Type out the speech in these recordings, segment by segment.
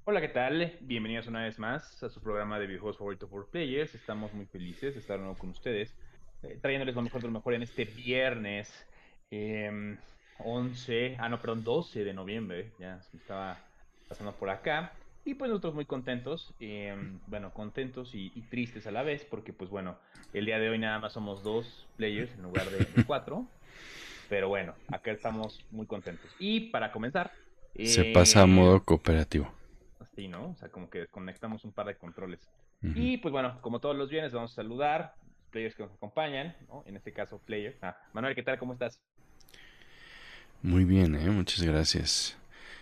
Hola, ¿qué tal? Bienvenidos una vez más a su programa de videojuegos favorito por Players. Estamos muy felices de estar de nuevo con ustedes, trayéndoles lo mejor de lo mejor en este viernes em, 11, no, perdón, 12 de noviembre. Ya se me estaba pasando por acá. Y pues nosotros muy contentos, bueno, contentos y tristes a la vez, porque pues bueno, el día de hoy nada más somos dos players en lugar de cuatro. Pero bueno, acá estamos muy contentos. Y para comenzar, Se pasa a eh, modo cooperativo. así, ¿no? O sea, como que desconectamos un par de controles. Ujú. Y pues bueno, como todos los viernes, vamos a saludar a los players que nos acompañan, ¿no? En este caso, player. Manuel, ¿qué tal? ¿Cómo estás? Muy bien, muchas gracias.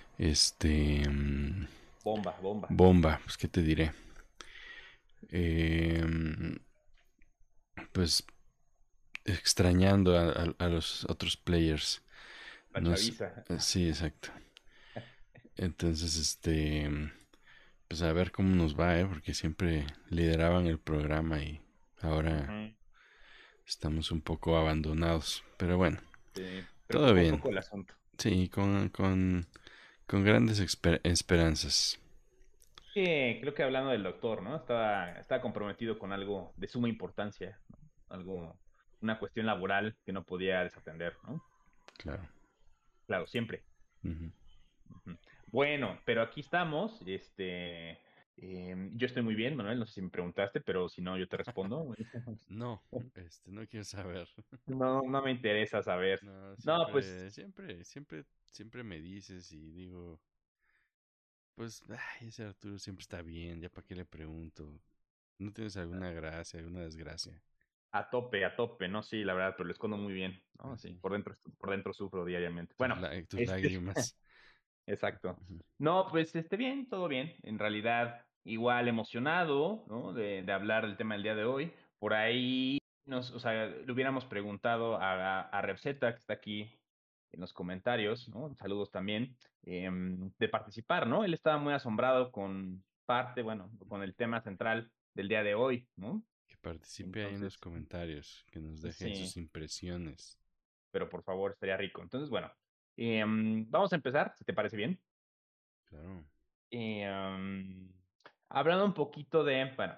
Bomba, bomba. Bomba, pues qué te diré. Eh, pues extrañando a los otros players. La No es, chaviza. sí, exacto. Entonces, pues a ver cómo nos va, porque siempre lideraban el programa y ahora Ujú, estamos un poco abandonados. Pero bueno, sí, pero todo poco a bien. poco el asunto. Sí, con grandes esperanzas. Sí, creo que hablando del doctor, ¿no? Estaba comprometido con algo de suma importancia, ¿no? Algo, una cuestión laboral que no podía desatender, ¿no? Claro. Claro, siempre. Ujú. Ujú. Bueno, pero aquí estamos. Yo estoy muy bien, Manuel. No sé si me preguntaste, pero si no, yo te respondo. No, no quiero saber. No, no me interesa saber. No, No, pues siempre me dices y digo, pues, ay, ese Arturo siempre está bien, ya para qué le pregunto. ¿No tienes alguna gracia, alguna desgracia? a tope, ¿no? Sí, la verdad, pero lo escondo muy bien, ¿no? Sí, Ujú. por dentro sufro diariamente. Bueno, Tus este, lágrimas. exacto. Ujú. No, pues bien, todo bien. En realidad, igual emocionado, ¿no? De hablar del tema del día de hoy. Por ahí o sea, le hubiéramos preguntado a Repseta, que está aquí en los comentarios, ¿no? Saludos también, de participar, ¿no? Él estaba muy asombrado con parte, bueno, con el tema central del día de hoy, ¿no? Que participe ahí en los Entonces, comentarios, que nos deje sí, sus impresiones. pero por favor, estaría rico. Entonces, bueno, vamos a empezar, si te parece bien. Claro. Y, hablando un poquito de, bueno,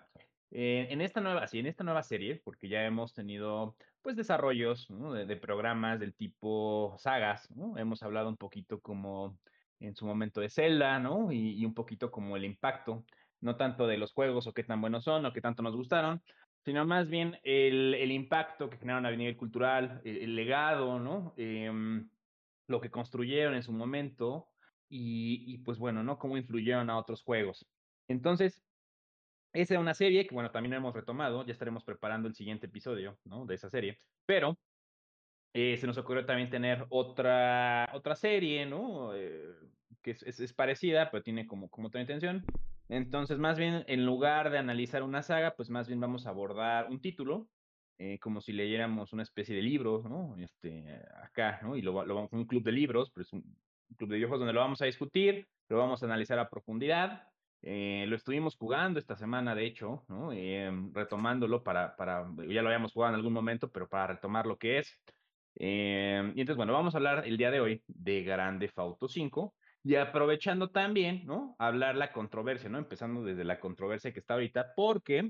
en esta nueva serie, porque ya hemos tenido, pues, desarrollos, ¿no? De programas del tipo sagas, ¿no? Hemos hablado un poquito como en su momento de Zelda, ¿no? Y un poquito como el impacto, no tanto de los juegos o qué tan buenos son o qué tanto nos gustaron, sino más bien el impacto que generaron a nivel cultural, el legado, ¿no? Lo que construyeron en su momento y pues bueno, ¿no? Cómo influyeron a otros juegos. Entonces, esa es una serie que, bueno, también hemos retomado, ya estaremos preparando el siguiente episodio, ¿no? De esa serie, pero se nos ocurrió también tener otra serie, ¿no? Que es parecida, pero tiene como otra intención. Entonces, más bien, en lugar de analizar una saga, pues más bien vamos a abordar un título, como si leyéramos una especie de libro, ¿no? Acá, ¿no? Y lo vamos a un club de libros, pues un club de videojuegos donde lo vamos a discutir, lo vamos a analizar a profundidad. Lo estuvimos jugando esta semana, de hecho, ¿no? Retomándolo ya lo habíamos jugado en algún momento, pero para retomar lo que es. Y entonces, bueno, vamos a hablar el día de hoy de Grande Theft Auto 5 y aprovechando también, ¿no? Hablar la controversia, ¿no? Empezando desde la controversia que está ahorita, porque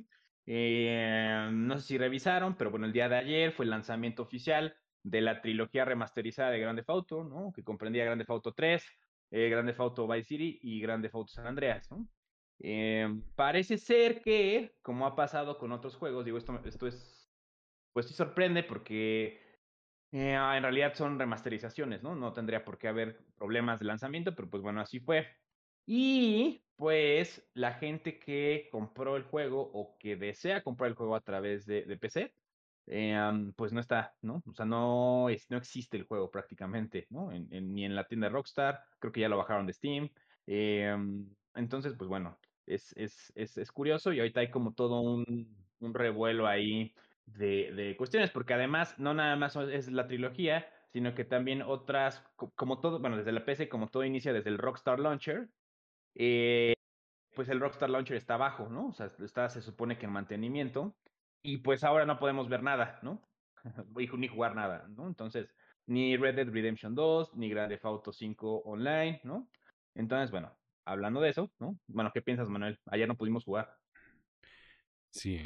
no sé si revisaron, pero bueno, el día de ayer fue el lanzamiento oficial de la trilogía remasterizada de Grande Theft Auto, ¿no? Que comprendía Grande Theft Auto 3, Grande Theft Auto Vice City y Grande Theft Auto San Andreas, ¿no? Parece ser que, como ha pasado con otros juegos, digo, esto es, pues sí sorprende porque en realidad son remasterizaciones, ¿no? No tendría por qué haber problemas de lanzamiento, pero pues bueno, así fue. Y pues la gente que compró el juego o que desea comprar el juego a través de PC, pues no está, ¿no? O sea, no existe el juego prácticamente, ¿no? Ni en la tienda de Rockstar, creo que ya lo bajaron de Steam. Entonces, pues bueno, es curioso y ahorita hay como todo un revuelo ahí de cuestiones, porque además no nada más es la trilogía, sino que también otras, como todo, bueno, desde la PC, como todo inicia desde el Rockstar Launcher, eh, pues el Rockstar Launcher está abajo, ¿no? O sea, se supone que en mantenimiento, y pues ahora no podemos ver nada, ¿no? Ni jugar nada, ¿no? Entonces, ni Red Dead Redemption 2 ni Grand Theft Auto 5 Online, ¿no? Entonces, bueno. hablando de eso, ¿no? Bueno, ¿qué piensas, Manuel? Ayer no pudimos jugar. Sí,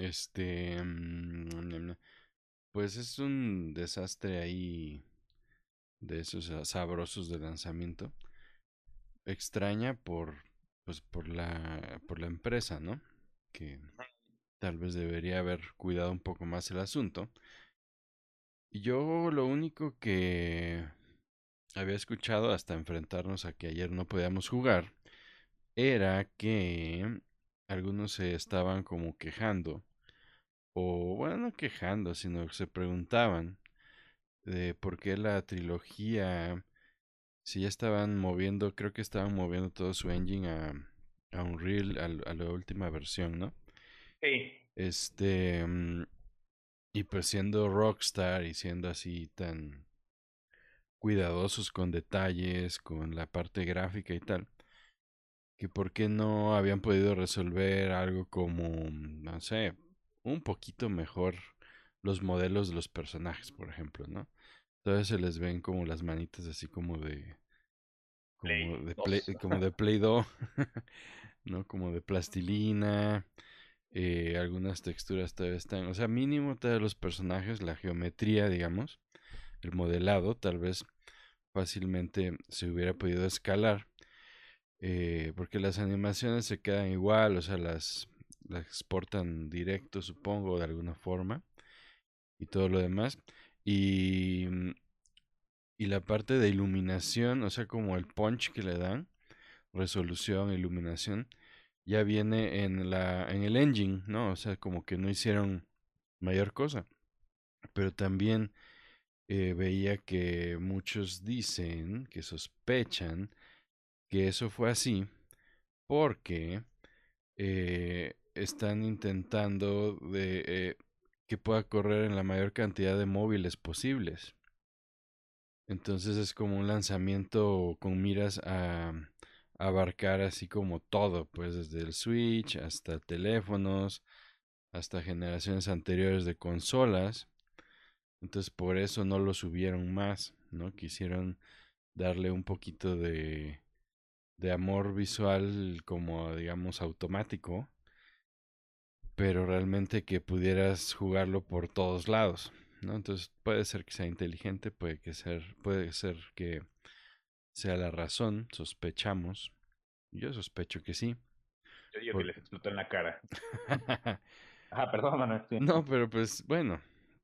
pues es un desastre ahí de esos sabrosos de lanzamiento. Extraña pues por la empresa, ¿no? Que tal vez debería haber cuidado un poco más el asunto. Y yo lo único que había escuchado hasta enfrentarnos a que ayer no podíamos jugar era que algunos se estaban como quejando, o bueno, no quejando, sino que se preguntaban de por qué la trilogía, si ya estaban moviendo, creo que estaban moviendo todo su engine a Unreal, a la última versión, ¿no? Sí, Este, mm, y pues siendo Rockstar y siendo así tan cuidadosos con detalles, con la parte gráfica y tal, que por qué no habían podido resolver algo como, no sé, un poquito mejor los modelos de los personajes, por ejemplo, ¿no? Entonces se les ven como las manitas así Play 2. como de Play-Doh, ¿no? Como de plastilina, algunas texturas todavía están, o sea, mínimo todos los personajes, la geometría, digamos, el modelado, tal vez fácilmente se hubiera podido escalar, porque las animaciones se quedan igual, o sea, las exportan directo, supongo, de alguna forma, y todo lo demás. Y, mm, y la parte de iluminación, o sea, como el punch que le dan, resolución, iluminación, ya viene en el engine, ¿no? O sea, como que no hicieron mayor cosa. Pero también veía que muchos dicen, que sospechan, que eso fue así porque están intentando que pueda correr en la mayor cantidad de móviles posibles. Entonces es como un lanzamiento con miras a abarcar así como todo, pues desde el Switch hasta teléfonos, hasta generaciones anteriores de consolas. Entonces por eso no lo subieron más, ¿no? Quisieron darle un poquito de amor visual como digamos automático, pero realmente que pudieras jugarlo por todos lados, ¿no? Entonces puede ser que sea inteligente, puede ser que sea la razón, sospechamos. Yo sospecho que sí. Yo digo que Por... les explotó en la cara. Ah, perdón, Manuel, sí. No, pero pues bueno,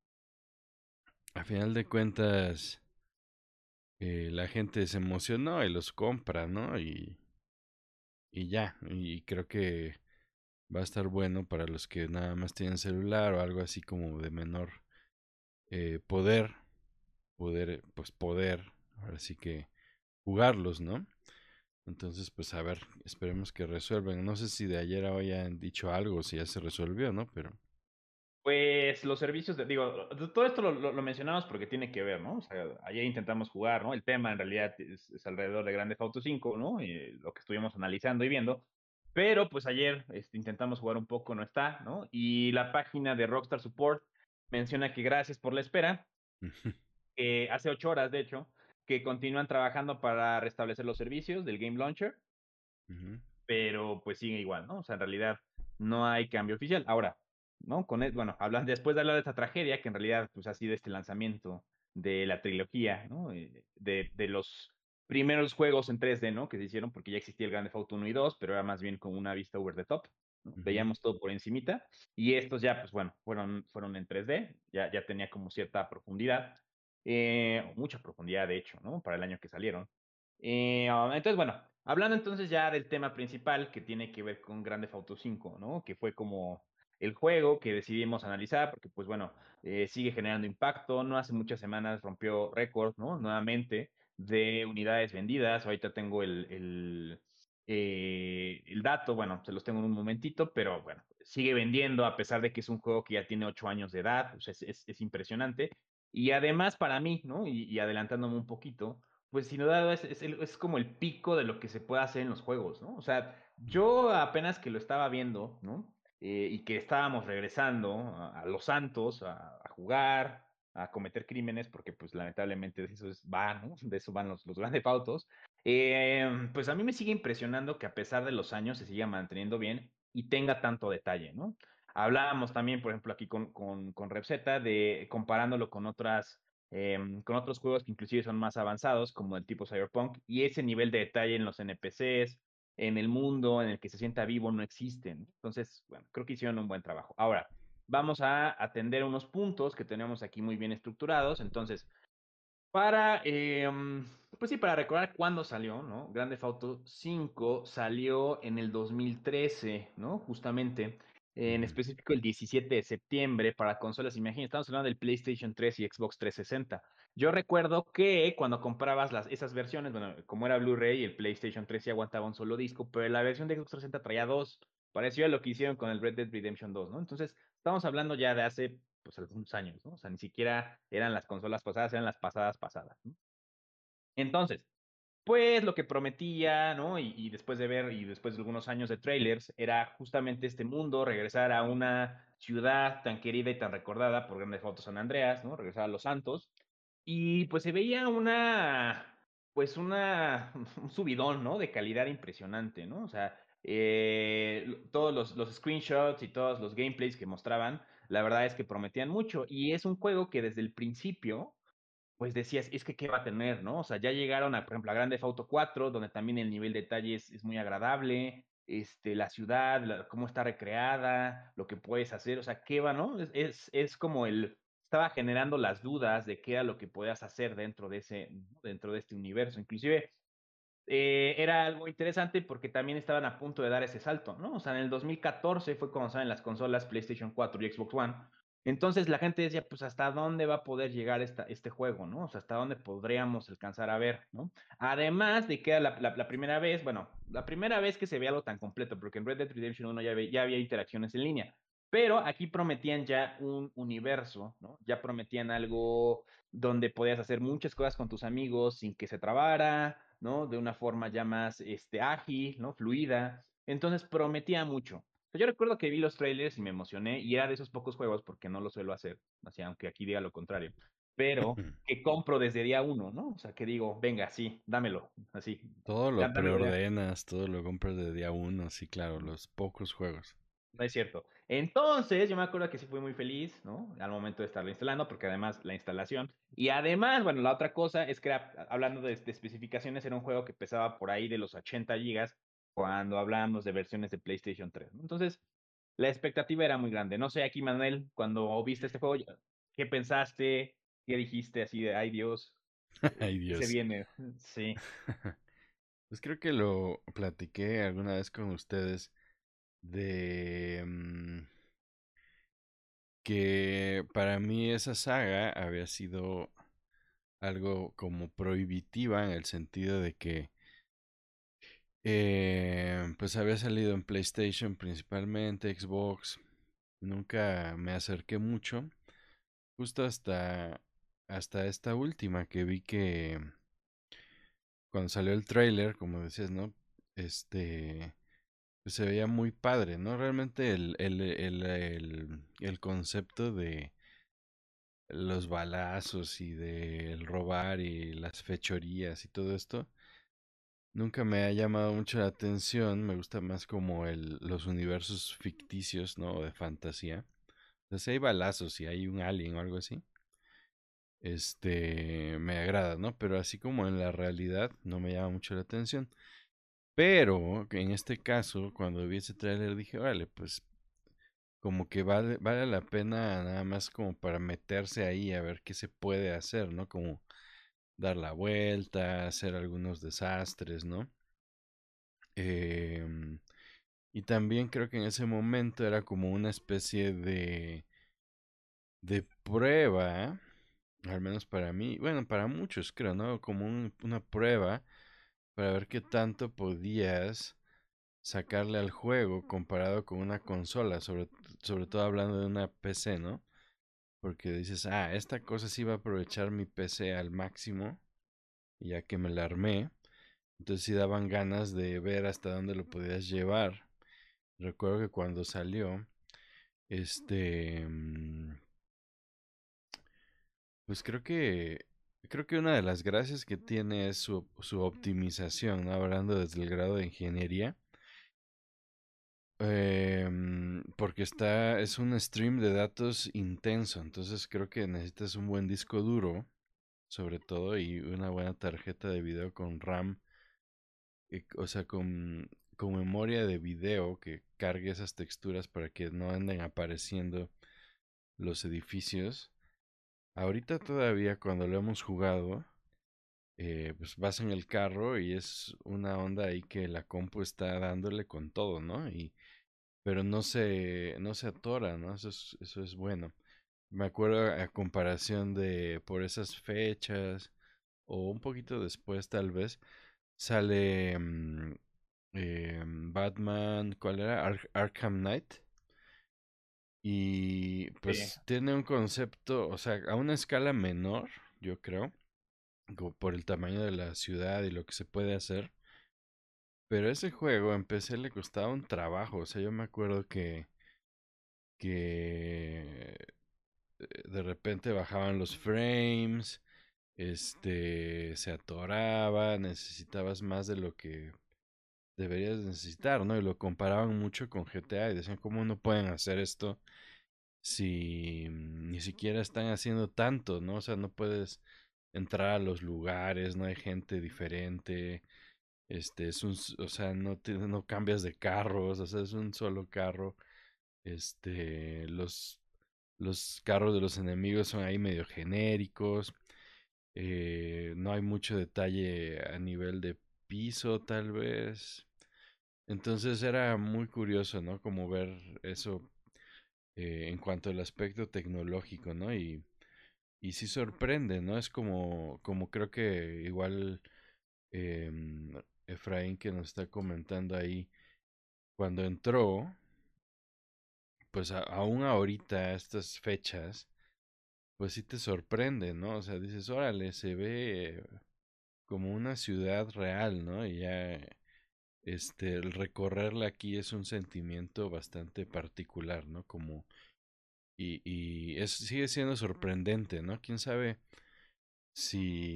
a final de cuentas la gente se emocionó y los compra, ¿no? Y ya, y creo que va a estar bueno para los que nada más tienen celular o algo así como de menor poder, poder, ahora sí que jugarlos, ¿no? Entonces, pues a ver, esperemos que resuelvan. No sé si de ayer a hoy han dicho algo, si ya se resolvió, ¿no? Pero... Pues los servicios, digo, todo esto lo mencionamos porque tiene que ver, ¿no? O sea, ayer intentamos jugar, ¿no? El tema en realidad es alrededor de Grande Theft Auto 5, ¿no? Y lo que estuvimos analizando y viendo. Pero pues ayer intentamos jugar un poco, no está, ¿no? Y la página de Rockstar Support menciona que gracias por la espera, hace 8 horas, de hecho, que continúan trabajando para restablecer los servicios del Game Launcher, Ujú, pero pues sigue igual, ¿no? O sea, en realidad no hay cambio oficial. Ahora, ¿no? Bueno, hablan, después de hablar de esta tragedia, que en realidad pues ha sido este lanzamiento de la trilogía, ¿no? De los primeros juegos en 3D, ¿no? Que se hicieron porque ya existía el Grand Theft Auto 1 y 2, pero era más bien con una vista over the top, ¿no? ujú, Veíamos todo por encimita, y estos ya, pues bueno, fueron en 3D, ya tenía como cierta profundidad, mucha profundidad de hecho, ¿no? Para el año que salieron. Entonces, bueno, hablando entonces ya del tema principal que tiene que ver con Grand Theft Auto 5, ¿no? Que fue como el juego que decidimos analizar porque, pues bueno, sigue generando impacto. No hace muchas semanas rompió récord, ¿no? Nuevamente de unidades vendidas. Ahorita tengo el dato, bueno, se los tengo en un momentito, pero bueno, sigue vendiendo a pesar de que es un juego que ya tiene 8 años de edad. O sea, es impresionante. Y además para mí, ¿no? Y adelantándome un poquito, pues sin duda es como el pico de lo que se puede hacer en los juegos, ¿no? O sea, yo apenas que lo estaba viendo, ¿no? Y que estábamos regresando a Los Santos a jugar, a cometer crímenes, porque pues lamentablemente de eso va, ¿no? De eso van los grandes pautos. Pues a mí me sigue impresionando que a pesar de los años se siga manteniendo bien y tenga tanto detalle, ¿no? Hablábamos también, por ejemplo, aquí con Repseta, de comparándolo con otros juegos que inclusive son más avanzados, como el tipo Cyberpunk, y ese nivel de detalle en los NPCs, en el mundo en el que se sienta vivo, no existen. Entonces, bueno, creo que hicieron un buen trabajo. Ahora, vamos a atender unos puntos que tenemos aquí muy bien estructurados. Entonces, para, pues sí, para recordar cuándo salió, ¿no? Grand Theft Auto 5 salió en el 2013, ¿no? Justamente, en Ujú. específico el 17 de septiembre para consolas. Imagínate, estamos hablando del PlayStation 3 y Xbox 360. Yo recuerdo que cuando comprabas esas versiones, bueno, como era Blu-ray, el PlayStation 3 sí aguantaba un solo disco, pero la versión de Xbox 360 traía dos. Pareció a lo que hicieron con el Red Dead Redemption 2, ¿no? Entonces, estamos hablando ya de hace pues algunos años, ¿no? O sea, ni siquiera eran las consolas pasadas, eran las pasadas pasadas, ¿no? Entonces, pues lo que prometía, ¿no? Y después de ver, y después de algunos años de trailers, era justamente este mundo, regresar a una ciudad tan querida y tan recordada por grandes fotos San Andreas, ¿no? Regresar a Los Santos. Y pues se veía un subidón, ¿no? De calidad impresionante, ¿no? O sea, todos los screenshots y todos los gameplays que mostraban, la verdad es que prometían mucho. Y es un juego que desde el principio pues decías, es que qué va a tener, ¿no? O sea, ya llegaron a, por ejemplo, a Grande Theft Auto 4, donde también el nivel de detalle es muy agradable, la ciudad, cómo está recreada, lo que puedes hacer, o sea, qué va, ¿no? Es como estaba generando las dudas de qué era lo que podías hacer dentro de este universo. Inclusive, era algo interesante porque también estaban a punto de dar ese salto, ¿no? O sea, en el 2014 fue cuando salen las consolas PlayStation 4 y Xbox One. Entonces la gente decía, pues, ¿hasta dónde va a poder llegar este juego, ¿no? O sea, ¿hasta dónde podríamos alcanzar a ver, ¿no? Además de que era la primera vez, bueno, la primera vez que se ve algo tan completo, porque en Red Dead Redemption 1 ya había interacciones en línea, pero aquí prometían ya un universo, ¿no? Ya prometían algo donde podías hacer muchas cosas con tus amigos sin que se trabara, ¿no? De una forma ya más ágil, ¿no? Fluida. Entonces prometía mucho. Yo recuerdo que vi los trailers y me emocioné y era de esos pocos juegos, porque no lo suelo hacer, así, aunque aquí diga lo contrario, pero que compro desde día uno, ¿no? O sea, que digo, venga, sí, dámelo, así, Todo lo dámelo ya. preordenas, todo lo compras de día uno, sí, claro, los pocos juegos. No es cierto. Entonces, yo me acuerdo que sí fui muy feliz, ¿no? Al momento de estarlo instalando, porque además la instalación. Y además, bueno, la otra cosa es que hablando de especificaciones, era un juego que pesaba por ahí de los 80 gigas cuando hablábamos de versiones de PlayStation 3, ¿no? Entonces, la expectativa era muy grande. No sé, aquí, Manuel, cuando viste este juego, ¿qué pensaste? ¿Qué dijiste así de, ay Dios, Ay, qué se Dios. viene? Sí. Pues creo que lo platiqué alguna vez con ustedes de que para mí esa saga había sido algo como prohibitiva en el sentido de que pues había salido en PlayStation principalmente, Xbox, nunca me acerqué mucho, justo hasta esta última que vi que cuando salió el tráiler, como decías, ¿no? Este, pues se veía muy padre, ¿no? Realmente el concepto de los balazos y del robar y las fechorías y todo esto nunca me ha llamado mucho la atención. Me gusta más como los universos ficticios, ¿no? De fantasía. Entonces, si hay balazos, si hay un alien o algo así, me agrada, ¿no? Pero así como en la realidad, no me llama mucho la atención. Pero en este caso, cuando vi ese tráiler dije, vale, pues como que vale la pena nada más como para meterse ahí a ver qué se puede hacer, ¿no? Como dar la vuelta, hacer algunos desastres, ¿no? Em, y también creo que en ese momento era como una especie de prueba, al menos para mí, bueno, para muchos creo, ¿no? Como una prueba para ver qué tanto podías sacarle al juego comparado con una consola, sobre todo hablando de una PC, ¿no? Porque dices, esta cosa sí va a aprovechar mi PC al máximo, ya que me la armé. Entonces sí daban ganas de ver hasta dónde lo podías llevar. Recuerdo que cuando salió, este, pues creo que Creo que una de las gracias que tiene es su optimización, ¿no? Hablando desde el grado de ingeniería. Porque es un stream de datos intenso, entonces creo que necesitas un buen disco duro, sobre todo, y una buena tarjeta de video con RAM, o sea, con memoria de video que cargue esas texturas para que no anden apareciendo los edificios. Ahorita todavía cuando lo hemos jugado, pues vas en el carro y es una onda ahí que la compu está dándole con todo, ¿no? Pero no se atora, ¿no? Eso es bueno. Me acuerdo a comparación de por esas fechas o un poquito después tal vez sale Batman, ¿cuál era? Arkham Knight. Y Sí, pues tiene un concepto, o sea, a una escala menor, yo creo, como por el tamaño de la ciudad y lo que se puede hacer. Pero ese juego en PC le costaba un trabajo, o sea, yo me acuerdo que de repente bajaban los frames, se atoraba, necesitabas más de lo que deberías necesitar, ¿no? Y lo comparaban mucho con GTA y decían, ¿cómo no pueden hacer esto si ni siquiera están haciendo tanto, ¿no? O sea, no puedes entrar a los lugares, no hay gente diferente, o sea, no cambias de carros, o sea, es un solo carro, este, los, los carros de los enemigos son ahí medio genéricos, no hay mucho detalle a nivel de piso, tal vez. Entonces era muy curioso, ¿no? Como ver eso en cuanto al aspecto tecnológico, ¿no? Y sí sorprende, ¿no? Es como creo que igual Efraín que nos está comentando ahí, cuando entró, pues aún ahorita, a estas fechas, pues sí te sorprende, ¿no? O sea, dices, órale, se ve como una ciudad real, ¿no? Y ya, el recorrerla aquí es un sentimiento bastante particular, ¿no? Sigue siendo sorprendente, ¿no? Quién sabe si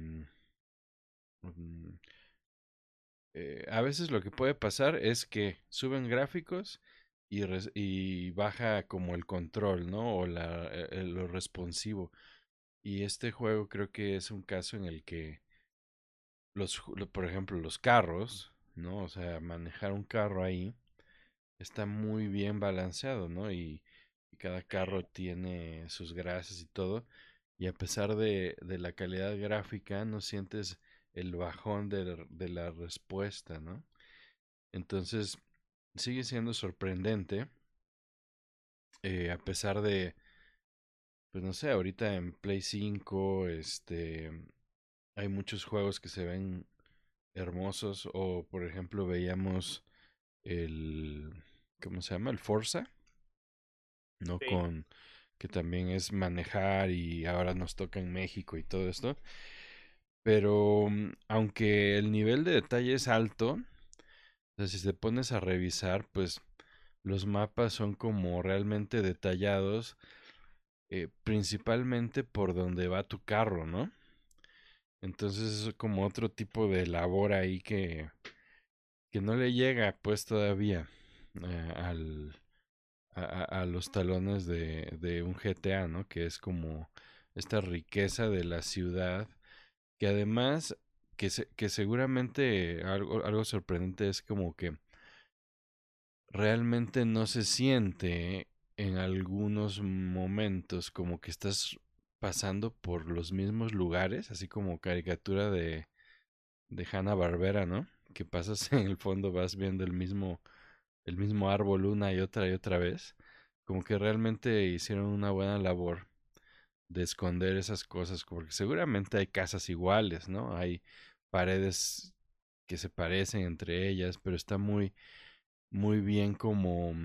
mm, a veces lo que puede pasar es que suben gráficos y baja como el control, ¿no? O lo responsivo. Y este juego creo que es un caso en el que por ejemplo, los carros, ¿no? O sea, manejar un carro ahí está muy bien balanceado, ¿no? Y cada carro tiene sus gracias y todo. Y a pesar de la calidad gráfica, no sientes el bajón de la respuesta, ¿no? Entonces, sigue siendo sorprendente, a pesar de, pues no sé, ahorita en Play 5, hay muchos juegos que se ven hermosos, o por ejemplo veíamos el, ¿cómo se llama? El Forza, ¿no? sí. Que también es manejar y ahora nos toca en México y todo esto. Pero aunque el nivel de detalle es alto, o sea, si te pones a revisar, pues los mapas son como realmente detallados, principalmente por donde va tu carro, ¿no? Entonces es como otro tipo de labor ahí que no le llega pues todavía al, a los talones de un GTA, ¿no? Que es como esta riqueza de la ciudad, que además, que seguramente algo sorprendente es como que realmente no se siente en algunos momentos como que estás pasando por los mismos lugares, así como caricatura de Hanna-Barbera, ¿no? Que pasas en el fondo, vas viendo el mismo árbol una y otra vez. Como que realmente hicieron una buena labor de esconder esas cosas, porque seguramente hay casas iguales, ¿no? Hay paredes que se parecen entre ellas, pero está muy bien como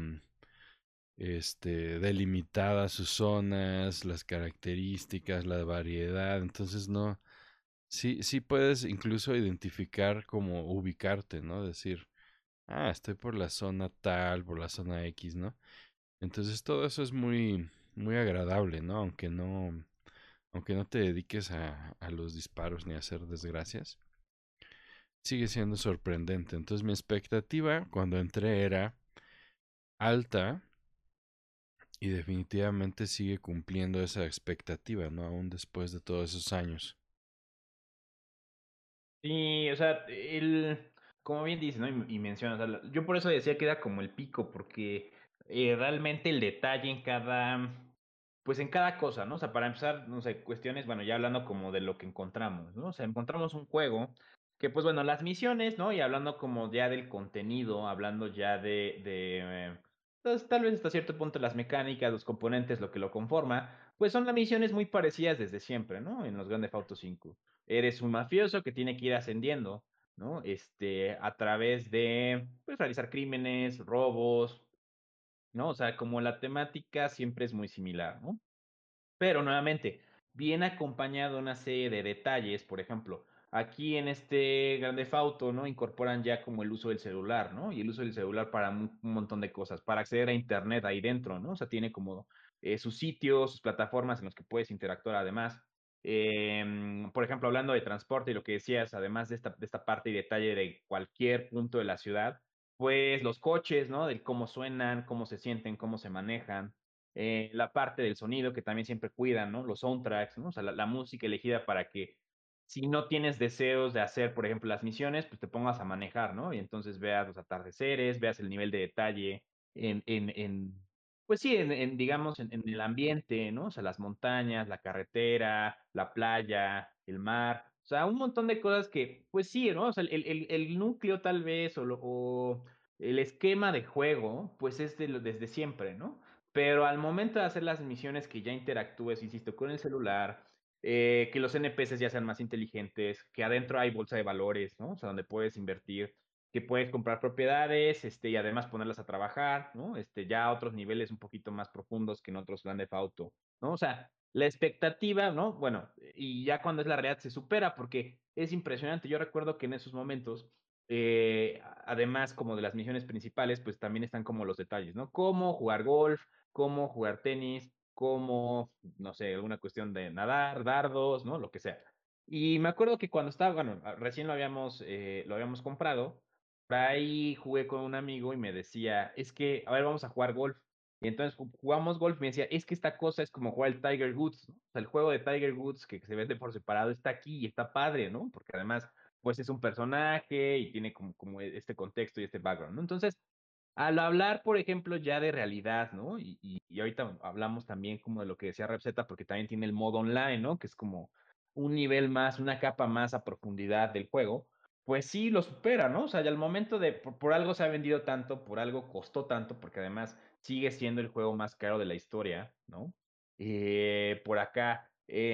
delimitadas sus zonas, las características, la variedad, entonces no, sí puedes incluso identificar como ubicarte, ¿no? Decir, ah, estoy por la zona tal, por la zona X, ¿no? Entonces todo eso es muy agradable, ¿no? Aunque aunque no te dediques a los disparos ni a hacer desgracias, sigue siendo sorprendente. Entonces mi expectativa cuando entré era alta y definitivamente sigue cumpliendo esa expectativa, ¿no? Aún después de todos esos años. Sí, o sea, como bien dice, ¿no? Y mencionas, o sea, yo por eso decía que era como el pico, porque realmente el detalle en pues en cada cosa, ¿no? O sea, para empezar, no sé, cuestiones, bueno, ya hablando como de lo que encontramos, ¿no? O sea, encontramos un juego que, pues bueno, las misiones, ¿no? Y hablando como ya del contenido, hablando ya pues, tal vez hasta cierto punto las mecánicas, los componentes, lo que lo conforma, pues son las misiones muy parecidas desde siempre, ¿no? En los Grand Theft Auto 5. Eres un mafioso que tiene que ir ascendiendo, ¿no? A través de, pues, realizar crímenes, robos, ¿no? O sea, como la temática siempre es muy similar, ¿no? Pero nuevamente, viene acompañado de una serie de detalles, por ejemplo, aquí en este Grande Theft Auto, ¿no? Incorporan ya como el uso del celular, ¿no? Y el uso del celular para un montón de cosas, para acceder a internet ahí dentro, ¿no? O sea, tiene como sus sitios, sus plataformas en los que puedes interactuar además. Por ejemplo, hablando de transporte y lo que decías, además de esta parte y detalle de cualquier punto de la ciudad, pues los coches, ¿no? De cómo suenan, cómo se sienten, cómo se manejan, la parte del sonido que también siempre cuidan, ¿no? Los soundtracks, ¿no? O sea, la música elegida para que si no tienes deseos de hacer, por ejemplo, las misiones, pues te pongas a manejar, ¿no? Y entonces veas los atardeceres, veas el nivel de detalle en pues sí, digamos, en el ambiente, ¿no? O sea, las montañas, la carretera, la playa, el mar, o sea, un montón de cosas que, pues sí, ¿no? O sea, el núcleo tal vez o el esquema de juego, pues es desde siempre, ¿no? Pero al momento de hacer las misiones que ya interactúes, insisto, con el celular, que los NPCs ya sean más inteligentes, que adentro hay bolsa de valores, ¿no? O sea, donde puedes invertir, que puedes comprar propiedades, y además ponerlas a trabajar, ¿no? Ya a otros niveles un poquito más profundos que en otros Grand Theft Auto, ¿no? O sea, la expectativa, ¿no? Bueno, y ya cuando es la realidad se supera porque es impresionante. Yo recuerdo que en esos momentos además como de las misiones principales, pues también están como los detalles, ¿no? Cómo jugar golf, cómo jugar tenis, cómo, no sé, alguna cuestión de nadar, dardos, ¿no? Lo que sea. Y me acuerdo que cuando estaba, bueno, recién lo habíamos comprado, por ahí jugué con un amigo y me decía, es que, a ver, vamos a jugar golf. Y entonces jugamos golf y me decía, es que esta cosa es como jugar el Tiger Woods, ¿no? O sea, el juego de Tiger Woods que se vende por separado está aquí y está padre, ¿no? Porque además, pues es un personaje y tiene como este contexto y este background, ¿no? Entonces, al hablar, por ejemplo, ya de realidad, ¿no? Y ahorita hablamos también como de lo que decía Repseta, porque también tiene el modo online, ¿no? Que es como un nivel más, una capa más a profundidad del juego. Pues sí, lo supera, ¿no? O sea, ya al momento de, por algo se ha vendido tanto, por algo costó tanto, porque además sigue siendo el juego más caro de la historia, ¿no? Por acá,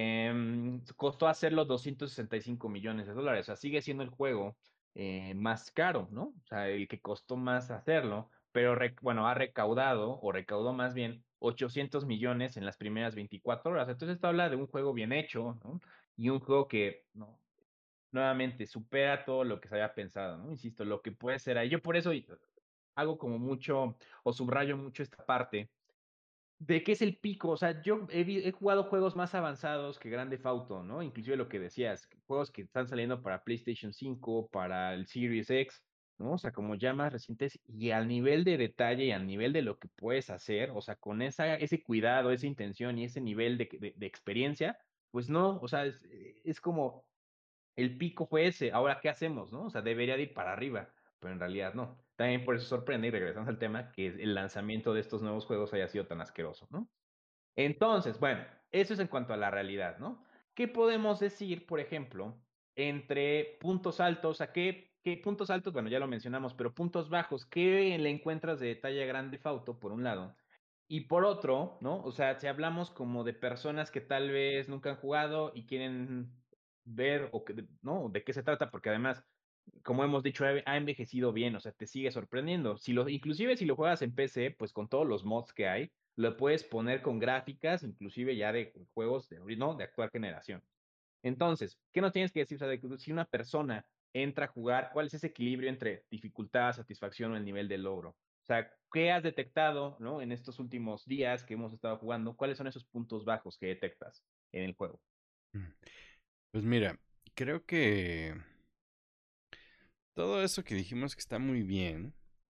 costó hacerlo 265 millones de dólares, o sea, sigue siendo el juego más caro, ¿no? O sea, el que costó más hacerlo, pero bueno, ha recaudado, o recaudó más bien, 800 millones en las primeras 24 horas. Entonces esto habla de un juego bien hecho, ¿no? Y un juego que, no, nuevamente, supera todo lo que se había pensado, ¿no? Insisto, lo que puede ser ahí. Yo por eso hago como mucho, o subrayo mucho esta parte de qué es el pico. O sea, yo he jugado juegos más avanzados que Grande Theft Auto, ¿no? Inclusive lo que decías, juegos que están saliendo para PlayStation 5, para el Series X, ¿no? O sea, como ya más recientes y al nivel de detalle y al nivel de lo que puedes hacer, o sea, con ese cuidado, esa intención y ese nivel de experiencia, pues no, o sea, es como el pico fue ese, ahora ¿qué hacemos, no? O sea, debería de ir para arriba, pero en realidad no. También por eso sorprende, y regresando al tema, que el lanzamiento de estos nuevos juegos haya sido tan asqueroso, ¿no? Entonces, bueno, eso es en cuanto a la realidad, ¿no? ¿Qué podemos decir, por ejemplo, entre puntos altos? ¿A qué puntos altos? Bueno, ya lo mencionamos, pero puntos bajos, ¿qué le encuentras de detalle a Grande Fauto, por un lado? Y por otro, ¿no? O sea, si hablamos como de personas que tal vez nunca han jugado y quieren ver, ¿no? ¿De qué se trata? Porque además, como hemos dicho, ha envejecido bien, o sea, te sigue sorprendiendo. Inclusive si lo juegas en PC, pues con todos los mods que hay, lo puedes poner con gráficas, inclusive ya de juegos ¿no? De actual generación. Entonces, ¿qué nos tienes que decir? O sea, si una persona entra a jugar, ¿cuál es ese equilibrio entre dificultad, satisfacción o el nivel de logro? O sea, ¿qué has detectado, ¿no? En estos últimos días que hemos estado jugando? ¿Cuáles son esos puntos bajos que detectas? en el juego. Mm. Pues mira, creo que todo eso que dijimos que está muy bien,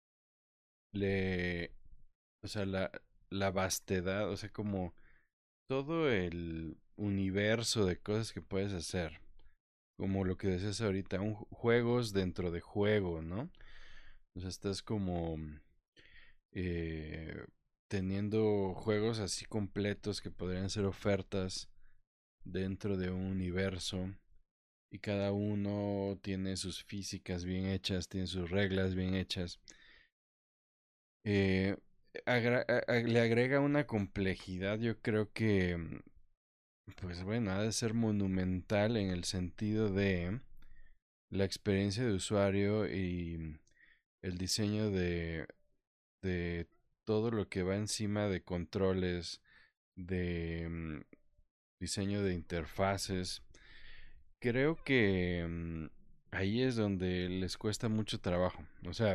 le, o sea, la vastedad, o sea, como todo el universo de cosas que puedes hacer, como lo que decías ahorita, juegos dentro de juego, ¿no? O sea, estás como eh, teniendo juegos así completos que podrían ser ofertas dentro de un universo y cada uno tiene sus físicas bien hechas, tiene sus reglas bien hechas. Eh, le agrega una complejidad, yo creo que, pues bueno, ha de ser monumental en el sentido de la experiencia de usuario y el diseño de todo lo que va encima de controles, de diseño de interfaces. Creo que ahí es donde les cuesta mucho trabajo. O sea,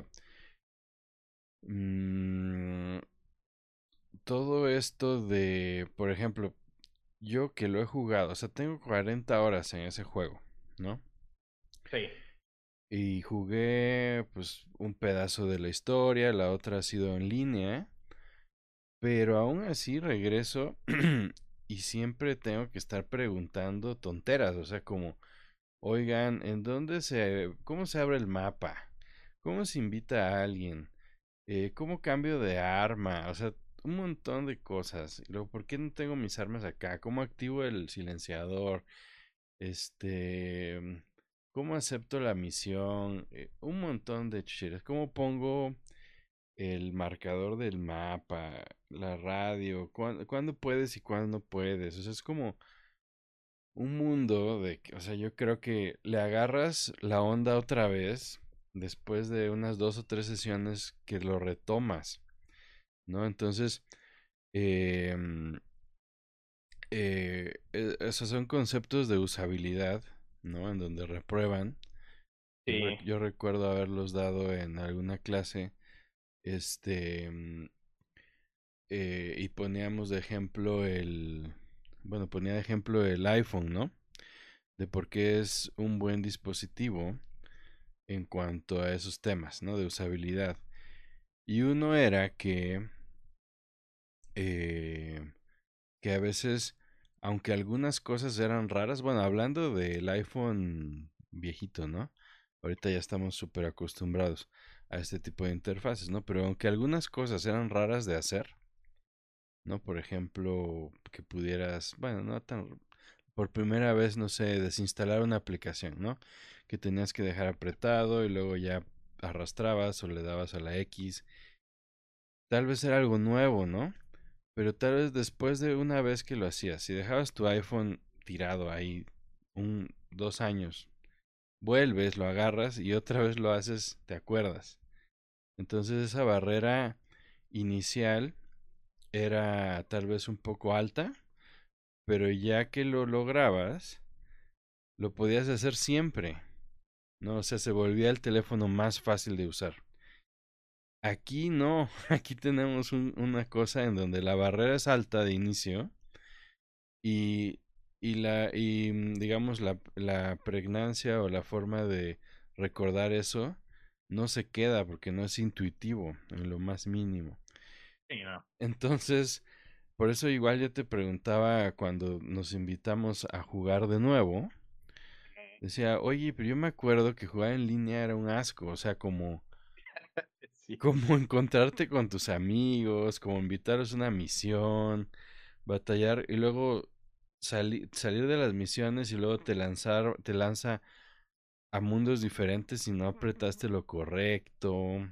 mm, todo esto de, por ejemplo, yo que lo he jugado, o sea, tengo 40 horas en ese juego, ¿no? Sí, Y jugué pues un pedazo de la historia, la otra ha sido en línea, pero aún así regreso y siempre tengo que estar preguntando tonteras, o sea, como, oigan, cómo se abre el mapa? ¿Cómo se invita a alguien? ¿Cómo cambio de arma? O sea, un montón de cosas. Y luego, ¿por qué no tengo mis armas acá? ¿Cómo activo el silenciador? Este, ¿Cómo acepto la misión? Un montón de chucheras. ¿Cómo pongo el marcador del mapa, la radio? ¿Cuándo puedes y cuándo no puedes? O sea, es como un mundo o sea, yo creo que le agarras la onda otra vez después de unas 2 o 3 sesiones que lo retomas, ¿no? Entonces, em, esos son conceptos de usabilidad, ¿no? En donde reprueban. sí, Yo recuerdo haberlos dado en alguna clase, este, y poníamos de ejemplo bueno, ponía de ejemplo el iPhone, ¿no? De por qué es un buen dispositivo en cuanto a esos temas, ¿no? De usabilidad. Y uno era eh, que a veces, aunque algunas cosas eran raras, bueno, hablando del iPhone viejito, ¿no? Ahorita ya estamos súper acostumbrados a este tipo de interfaces, ¿no? Pero aunque algunas cosas eran raras de hacer, ¿no? Por ejemplo, que pudieras, bueno, no tan, por primera vez, no sé, desinstalar una aplicación, ¿no? Que tenías que dejar apretado y luego ya arrastrabas o le dabas a la X. Tal vez era algo nuevo, ¿no? Pero tal vez después de una vez que lo hacías, si dejabas tu iPhone tirado ahí 2 años, vuelves, lo agarras y otra vez lo haces, te acuerdas. Entonces esa barrera inicial era tal vez un poco alta, pero ya que lo lograbas, lo podías hacer siempre, ¿no? O sea, se volvía el teléfono más fácil de usar. Aquí no, aquí tenemos una cosa en donde la barrera es alta de inicio y, digamos la pregnancia o la forma de recordar eso no se queda porque no es intuitivo en lo más mínimo. sí, no. Entonces, por eso igual yo te preguntaba cuando nos invitamos a jugar de nuevo, decía, oye, pero yo me acuerdo que jugar en línea era un asco, o sea, como, Sí. como encontrarte con tus amigos, como invitarlos a una misión, batallar y luego salir de las misiones y luego te lanza a mundos diferentes si no apretaste lo correcto.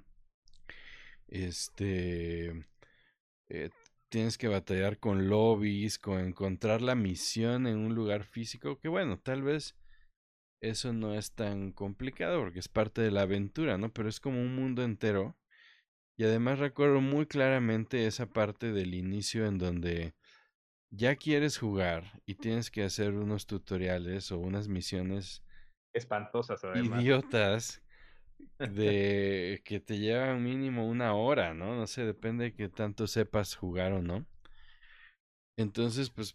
Este, eh, Tienes que batallar con lobbies, con encontrar la misión en un lugar físico, que bueno, tal vez eso no es tan complicado porque es parte de la aventura, ¿no? Pero es como un mundo entero. Y además recuerdo muy claramente esa parte del inicio en donde ya quieres jugar y tienes que hacer unos tutoriales o unas misiones Espantosas además. idiotas de que te llevan mínimo una hora, ¿no? No sé, depende de que tanto sepas jugar o no. Entonces, pues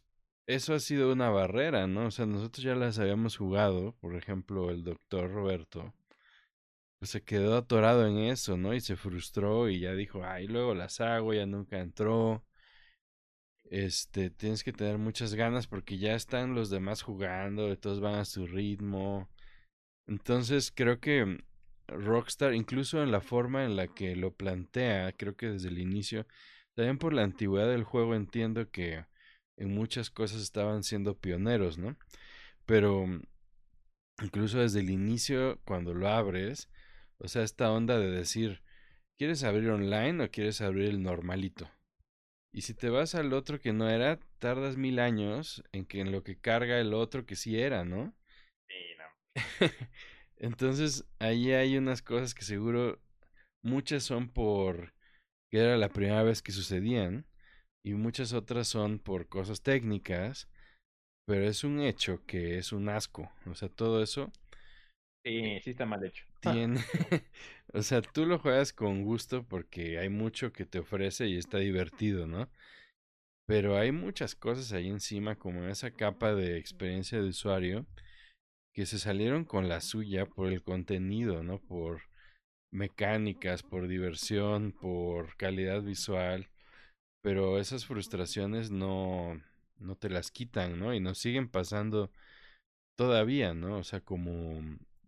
eso ha sido una barrera, ¿no? O sea, nosotros ya las habíamos jugado, por ejemplo, el doctor Roberto, pues se quedó atorado en eso, ¿no? Y se frustró y ya dijo, ay, luego las hago, ya nunca entró. Tienes que tener muchas ganas porque ya están los demás jugando, todos van a su ritmo. Entonces creo que Rockstar, incluso en la forma en la que lo plantea, creo que desde el inicio, también por la antigüedad del juego entiendo que en muchas cosas estaban siendo pioneros, ¿no? Pero incluso desde el inicio, cuando lo abres, o sea, esta onda de decir, ¿quieres abrir online o quieres abrir el normalito? Y si te vas al otro que no era, tardas 1000 años en lo que carga el otro que sí era, ¿no? Sí, no. Entonces, ahí hay unas cosas que seguro muchas son por que era la primera vez que sucedían y muchas otras son por cosas técnicas, pero es un hecho que es un asco. O sea, todo eso Sí, sí está mal hecho. tiene, o sea, tú lo juegas con gusto porque hay mucho que te ofrece y está divertido, ¿no? Pero hay muchas cosas ahí encima, como esa capa de experiencia de usuario, que se salieron con la suya por el contenido, ¿no? Por mecánicas, por diversión, por calidad visual, pero esas frustraciones no te las quitan, ¿no? Y nos siguen pasando todavía, ¿no? O sea, como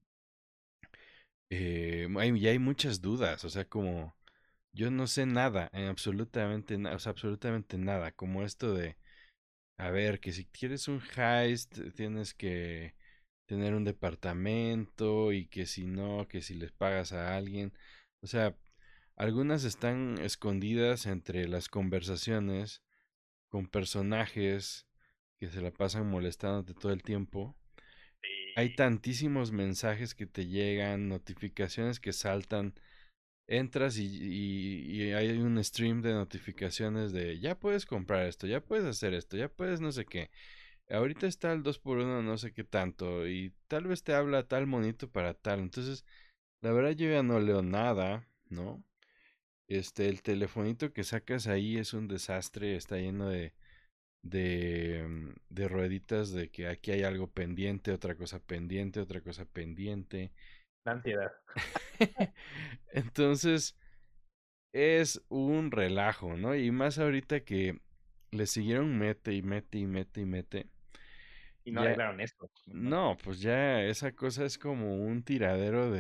ya hay muchas dudas, o sea, como yo no sé nada, en absolutamente nada, o sea, absolutamente nada, como esto de, a ver, que si quieres un heist, tienes que tener un departamento y que si no, que si les pagas a alguien, o sea, algunas están escondidas entre las conversaciones con personajes que se la pasan molestándote todo el tiempo. Hay Sí, tantísimos mensajes que te llegan, notificaciones que saltan. Entras y hay un stream de notificaciones de ya puedes comprar esto, ya puedes hacer esto, ya puedes no sé qué. Ahorita está el 2x1 no sé qué tanto y tal vez te habla tal monito para tal. Entonces, la verdad yo ya no leo nada, ¿no? El telefonito que sacas ahí es un desastre, está lleno de rueditas de que aquí hay algo pendiente, otra cosa pendiente, otra cosa pendiente. la ansiedad. Entonces, es un relajo, ¿no? Y más ahorita que le siguieron mete y mete y mete y mete. Y no Ya, arreglaron esto. Ujú. no, pues ya esa cosa es como un tiradero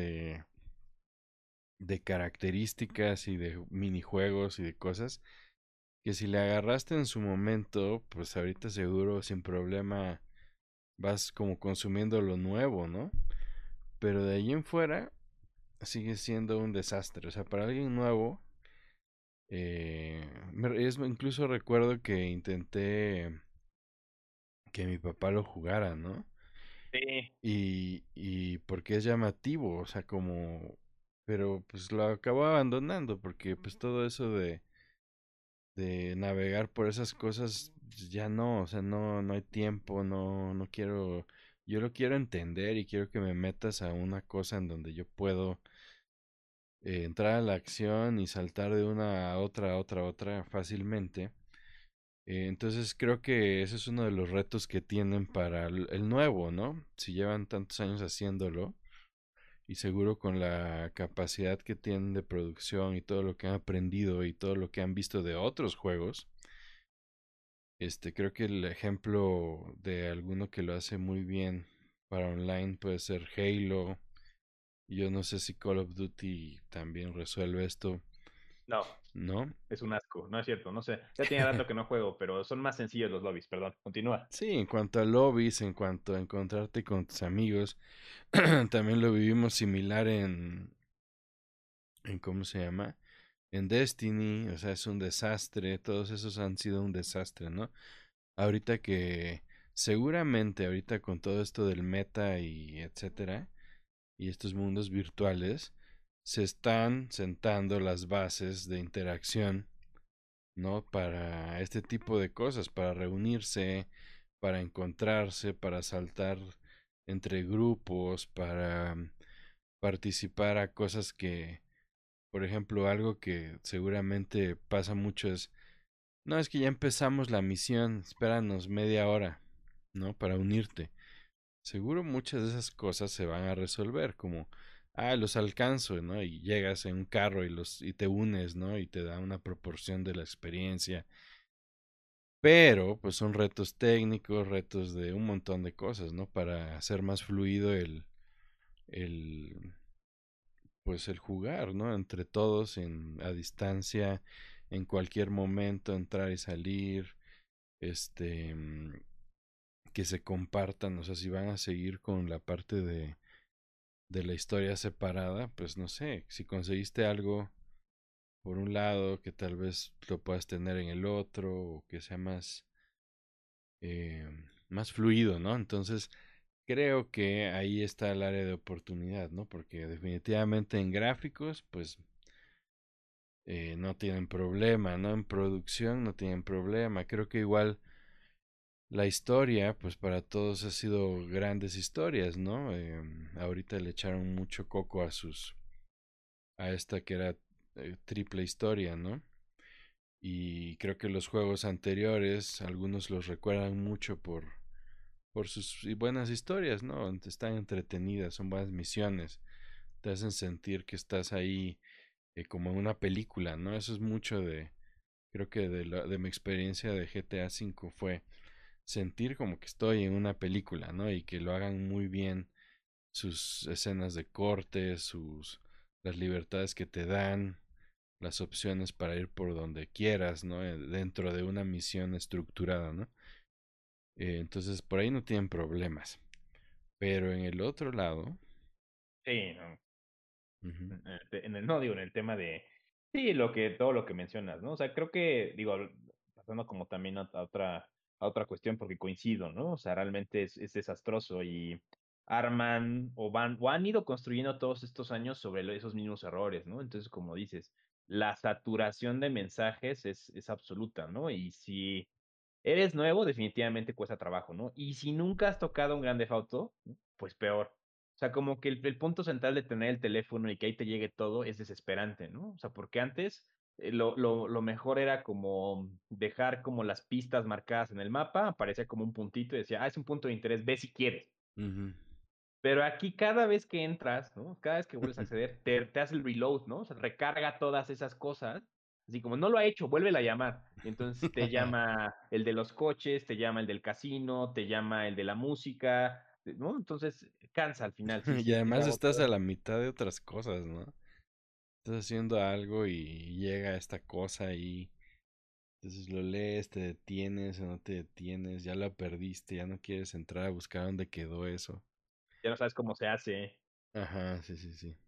de características y de minijuegos y de cosas que si le agarraste en su momento, pues ahorita seguro sin problema vas como consumiendo lo nuevo, ¿no? Pero de ahí en fuera sigue siendo un desastre. O sea, para alguien nuevo, incluso recuerdo que intenté que mi papá lo jugara, ¿no? Sí, Y porque es llamativo, o sea, como... Pero pues lo acabó abandonando porque pues todo eso de navegar por esas cosas pues, ya no, o sea, no hay tiempo, no quiero... Yo lo quiero entender y quiero que me metas a una cosa en donde yo puedo entrar a la acción y saltar de una a otra fácilmente. Entonces creo que ese es uno de los retos que tienen para el nuevo, ¿no? Si llevan tantos años haciéndolo y seguro con la capacidad que tienen de producción y todo lo que han aprendido y todo lo que han visto de otros juegos, creo que el ejemplo de alguno que lo hace muy bien para online puede ser Halo. Yo no sé si Call of Duty también resuelve esto, no, ¿no? es un asco. No es cierto, no sé. Ya tiene rato que no juego, pero son más sencillos los lobbies, perdón. Continúa. Sí, en cuanto a lobbies, en cuanto a encontrarte con tus amigos, también lo vivimos similar en ¿cómo se llama? En Destiny, o sea, es un desastre, todos esos han sido un desastre, ¿no? Ahorita que seguramente ahorita con todo esto del meta y etcétera, y estos mundos virtuales, se están sentando las bases de interacción, ¿no? Para este tipo de cosas, para reunirse, para encontrarse, para saltar entre grupos, para participar a cosas que, por ejemplo, algo que seguramente pasa mucho es No, es que ya empezamos la misión, espéranos media hora, ¿no? Para unirte. Seguro muchas de esas cosas se van a resolver, como, los alcanzo, ¿no? Y llegas en un carro y te unes, ¿no? Y te da una proporción de la experiencia. Pero, pues son retos técnicos, retos de un montón de cosas, ¿no? Para hacer más fluido el, pues el jugar, ¿no? Entre todos a distancia, en cualquier momento, entrar y salir, este, que se compartan, o sea, si van a seguir con la parte de la historia separada, pues no sé, si conseguiste algo por un lado, que tal vez lo puedas tener en el otro, o que sea eh, más fluido, ¿no? Entonces, creo que ahí está el área de oportunidad, ¿no? Porque definitivamente en gráficos, pues no tienen problema, ¿no? En producción no tienen problema. Creo que igual la historia, pues para todos ha sido grandes historias, ¿no? Ahorita le echaron mucho coco a esta que era triple historia, ¿no? Y creo que los juegos anteriores, algunos los recuerdan mucho por sus buenas historias, ¿no? Están entretenidas, son buenas misiones, te hacen sentir que estás ahí como en una película, ¿no? Eso es mucho creo que de mi experiencia de GTA V fue sentir como que estoy en una película, ¿no? Y que lo hagan muy bien sus escenas de corte, las libertades que te dan, las opciones para ir por donde quieras, ¿no? Dentro de una misión estructurada, ¿no? Entonces por ahí no tienen problemas. Pero en el otro lado, Sí, no. ujú, No digo, en el tema de, sí, todo lo que mencionas, ¿no? O sea, creo que, digo, pasando como también a otra cuestión, porque coincido, ¿no? O sea, realmente es desastroso y arman o han ido construyendo todos estos años sobre esos mismos errores, ¿no? Entonces, como dices, la saturación de mensajes es absoluta, ¿no? Y si eres nuevo, definitivamente cuesta trabajo, ¿no? Y si nunca has tocado un Grande Auto, pues peor. O sea, como que el punto central de tener el teléfono y que ahí te llegue todo es desesperante, ¿no? O sea, porque antes lo mejor era como dejar como las pistas marcadas en el mapa, aparecía como un puntito y decía, es un punto de interés, ve si quieres. ujú. Pero aquí cada vez que entras, ¿no? Cada vez que vuelves a acceder, te hace el reload, ¿no? O sea, recarga todas esas cosas. Así como no lo ha hecho, vuélvela a llamar. Y entonces te llama el de los coches, te llama el del casino, te llama el de la música, ¿no? Entonces cansa al final, sí, Y sí, sí es además estás a agotador. la mitad de otras cosas, ¿no? Estás haciendo algo y llega esta cosa y entonces lo lees, te detienes o no te detienes, ya la perdiste, ya no quieres entrar a buscar dónde quedó eso. Ya no sabes cómo se hace. Ajá, sí, sí, sí.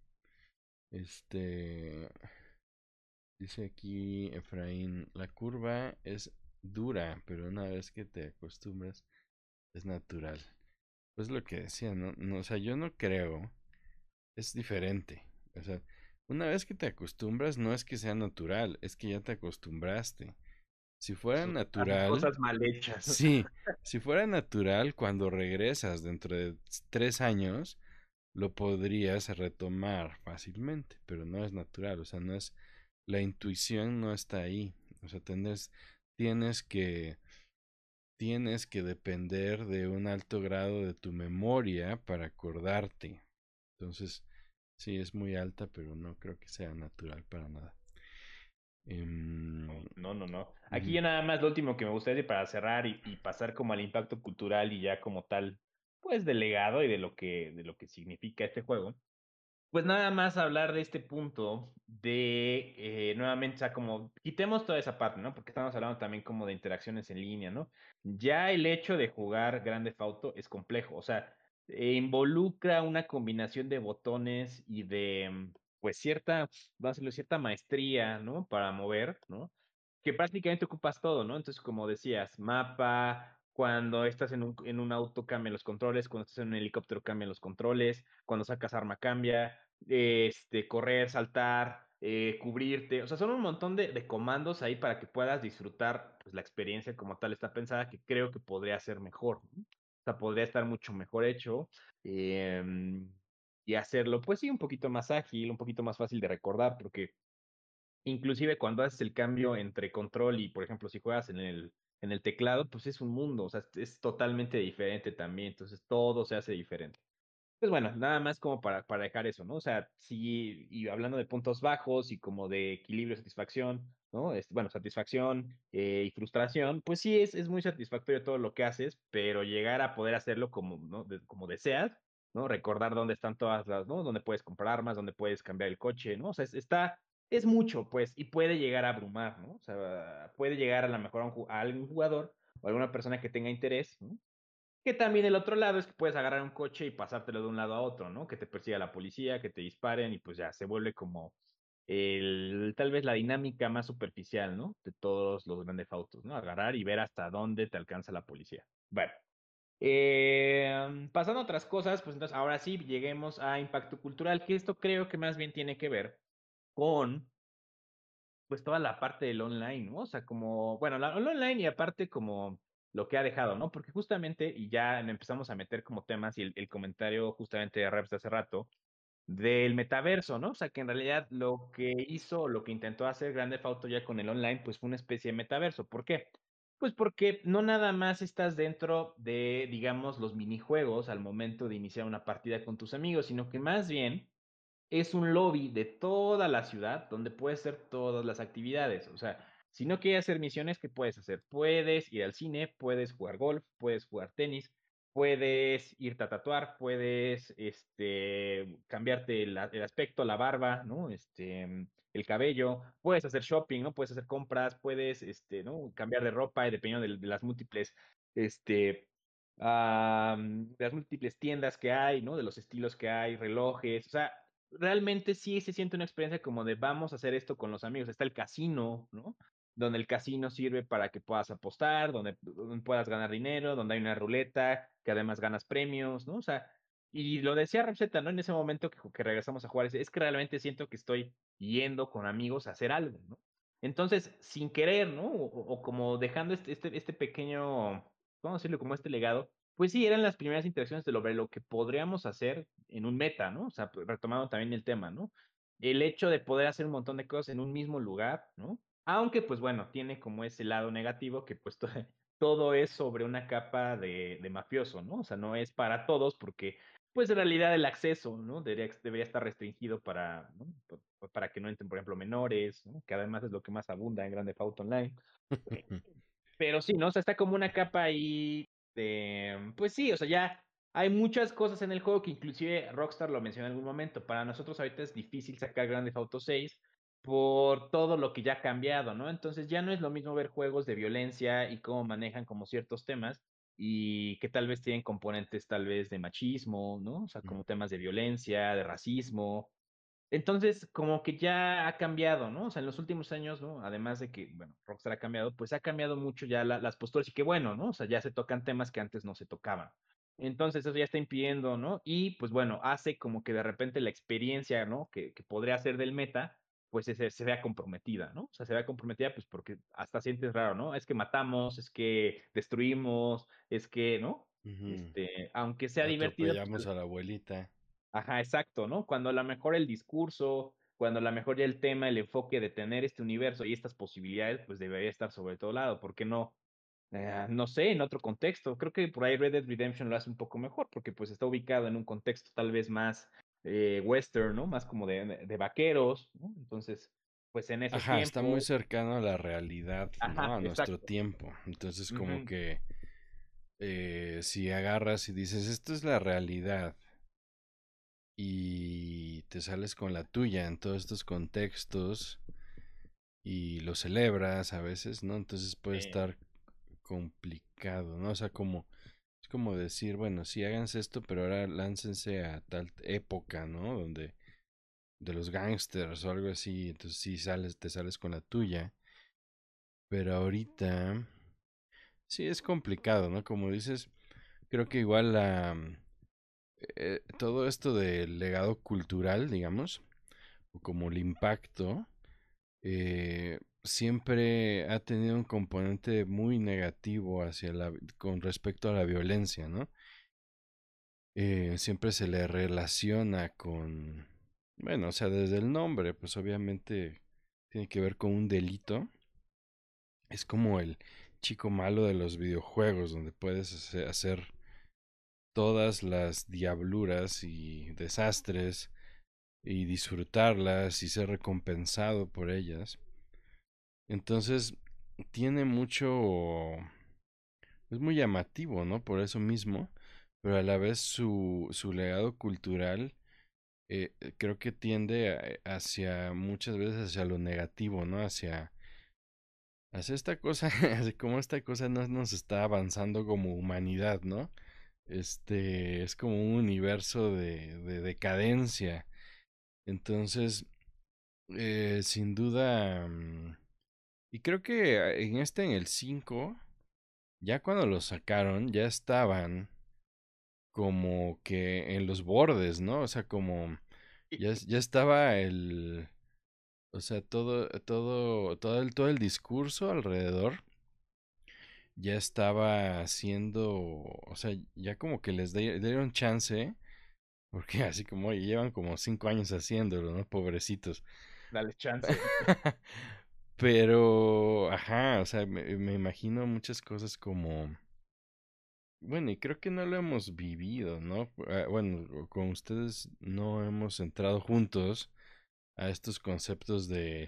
Este, dice aquí Efraín, la curva es dura, pero una vez que te acostumbras es natural. Pues lo que decía, ¿no? No, o sea, yo no creo, es diferente. O sea, una vez que te acostumbras no es que sea natural, es que ya te acostumbraste. Si fuera Haces natural, cosas mal hechas. sí, si fuera natural, cuando regresas dentro de 3 años, lo podrías retomar fácilmente, pero no es natural, o sea, no es, la intuición no está ahí, o sea, tienes que, tienes que depender de un alto grado de tu memoria para acordarte. Entonces, sí, es muy alta, pero no creo que sea natural para nada. Em, No, no, no. Aquí ujú, ya nada más lo último que me gustaría para cerrar y pasar como al impacto cultural y ya como tal, pues del legado y de lo que significa este juego. Pues nada más hablar de este punto de, nuevamente, o sea, como quitemos toda esa parte, ¿no? Porque estamos hablando también como de interacciones en línea, ¿no? Ya el hecho de jugar Grande Theft Auto es complejo, o sea, involucra una combinación de botones y de, pues cierta, vamos a decirlo, cierta maestría, ¿no? Para mover, ¿no? Que prácticamente ocupas todo, ¿no? Entonces, como decías, mapa, cuando estás en un auto cambian los controles, cuando estás en un helicóptero cambian los controles, cuando sacas arma cambia, correr, saltar, cubrirte, o sea, son un montón de comandos ahí para que puedas disfrutar, pues la experiencia como tal está pensada, que creo que podría ser mejor, ¿no? O sea, podría estar mucho mejor hecho em, y hacerlo, pues sí, un poquito más ágil, un poquito más fácil de recordar, porque inclusive cuando haces el cambio entre control y, por ejemplo, si juegas en el teclado, pues es un mundo, o sea, es totalmente diferente también, entonces todo se hace diferente. Pues bueno, nada más como para dejar eso, ¿no? O sea, sí, y hablando de puntos bajos y como de equilibrio, satisfacción, ¿no? Bueno, satisfacción y frustración, pues sí, es muy satisfactorio todo lo que haces, pero llegar a poder hacerlo como, ¿no? Como deseas, ¿no? Recordar dónde están todas las, ¿no? Dónde puedes comprar armas, dónde puedes cambiar el coche, ¿no? O sea, es mucho, pues, y puede llegar a abrumar, ¿no? O sea, puede llegar a lo mejor a algún jugador o alguna persona que tenga interés, ¿no? Que también el otro lado es que puedes agarrar un coche y pasártelo de un lado a otro, ¿no? Que te persiga la policía, que te disparen y pues ya se vuelve como tal vez la dinámica más superficial, ¿no? De todos los grandes autos, ¿no? Agarrar y ver hasta dónde te alcanza la policía. Bueno, pasando a otras cosas, pues entonces ahora sí lleguemos a impacto cultural, que esto creo que más bien tiene que ver con pues toda la parte del online, ¿no? O sea, como, bueno, el online y aparte como lo que ha dejado, ¿no? Porque justamente, y ya empezamos a meter como temas y el comentario justamente de Reps de hace rato, del metaverso, ¿no? O sea, que en realidad lo que hizo, lo que intentó hacer Grand Theft Auto ya con el online, pues fue una especie de metaverso. ¿Por qué? Pues porque no nada más estás dentro de, digamos, los minijuegos al momento de iniciar una partida con tus amigos, sino que más bien es un lobby de toda la ciudad donde puedes hacer todas las actividades. O sea, si no quieres hacer misiones, ¿qué puedes hacer? Puedes ir al cine, puedes jugar golf, puedes jugar tenis, puedes irte a tatuar, puedes cambiarte el aspecto, la barba, ¿no? El cabello, puedes hacer shopping, ¿no? Puedes hacer compras, puedes, ¿no? Cambiar de ropa y dependiendo de las múltiples, este, de las múltiples tiendas que hay, ¿no? De los estilos que hay, relojes, o sea, realmente sí se siente una experiencia como de vamos a hacer esto con los amigos. Está el casino, ¿no? Donde el casino sirve para que puedas apostar, donde puedas ganar dinero, donde hay una ruleta, que además ganas premios, ¿no? O sea, y lo decía Ramseta, ¿no? En ese momento que regresamos a jugar, es que realmente siento que estoy yendo con amigos a hacer algo, ¿no? Entonces, sin querer, ¿no? O como dejando este pequeño, vamos a decirlo como este legado, pues sí, eran las primeras interacciones de lo que podríamos hacer en un meta, ¿no? O sea, retomando también el tema, ¿no? El hecho de poder hacer un montón de cosas en un mismo lugar, ¿no? Aunque, pues bueno, tiene como ese lado negativo que pues todo es sobre una capa de mafioso, ¿no? O sea, no es para todos porque, pues en realidad el acceso, ¿no? Debería estar restringido para, ¿no? Para que no entren, por ejemplo, menores, ¿no? Que además es lo que más abunda en Grand Theft Auto Online. Pero sí, ¿no? O sea, está como una capa ahí de, pues sí, o sea, ya hay muchas cosas en el juego que inclusive Rockstar lo mencionó en algún momento. Para nosotros ahorita es difícil sacar Grand Theft Auto 6 por todo lo que ya ha cambiado, ¿no? Entonces ya no es lo mismo ver juegos de violencia y cómo manejan como ciertos temas y que tal vez tienen componentes tal vez de machismo, ¿no? O sea, como temas de violencia, de racismo, entonces, como que ya ha cambiado, ¿no? O sea, en los últimos años, ¿no? Además de que, bueno, Rockstar ha cambiado, pues ha cambiado mucho ya las posturas y qué bueno, ¿no? O sea, ya se tocan temas que antes no se tocaban. Entonces, eso ya está impidiendo, ¿no? Y pues bueno, hace como que de repente la experiencia, ¿no? Que podría ser del meta, pues se vea comprometida, ¿no? O sea, se vea comprometida, pues porque hasta sientes raro, ¿no? Es que matamos, es que destruimos, es que, ¿no? Ujú. Aunque sea divertido, Atropellamos pues a la abuelita. ajá, exacto, ¿no? Cuando a lo mejor el discurso, cuando a lo mejor ya el tema, el enfoque de tener este universo y estas posibilidades, pues debería estar sobre todo lado. ¿Por qué no? No sé, en otro contexto. Creo que por ahí Red Dead Redemption lo hace un poco mejor, porque pues está ubicado en un contexto tal vez más western, ¿no? Más como de vaqueros, ¿no? Entonces, pues en esos Ajá, está muy tiempos. cercano a la realidad, ¿no? Ajá, A nuestro exacto. tiempo. Entonces, como Ujú, que si agarras y dices, esto es la realidad, y te sales con la tuya en todos estos contextos y lo celebras a veces, ¿no? Entonces puede sí, estar complicado, ¿no? O sea, como es como decir, bueno, sí háganse esto, pero ahora láncense a tal época, ¿no? Donde de los gangsters o algo así, entonces sí te sales con la tuya, pero ahorita sí es complicado, ¿no? Como dices, creo que igual todo esto del legado cultural, digamos, o como el impacto, siempre ha tenido un componente muy negativo con respecto a la violencia, ¿no? Siempre se le relaciona con, bueno, o sea, desde el nombre, pues obviamente tiene que ver con un delito. Es como el chico malo de los videojuegos, donde puedes hacer todas las diabluras y desastres y disfrutarlas y ser recompensado por ellas. Entonces, tiene mucho... Es muy llamativo, ¿no? Por eso mismo, pero a la vez su legado cultural creo que tiende hacia muchas veces hacia lo negativo, ¿no? Hacia esta cosa, así como esta cosa no nos está avanzando como humanidad, ¿no? Es como un universo de decadencia. Entonces, sin duda, y creo que en el 5 ya cuando lo sacaron, ya estaban como que en los bordes, ¿no? O sea, como ya estaba o sea, todo el discurso alrededor ya estaba haciendo, o sea, ya como que dieron chance, porque así como oye, llevan como 5 años haciéndolo, ¿no? Pobrecitos. Dale chance. Pero, ajá, o sea, me imagino muchas cosas como, bueno, y creo que no lo hemos vivido, ¿no? Bueno, con ustedes no hemos entrado juntos a estos conceptos de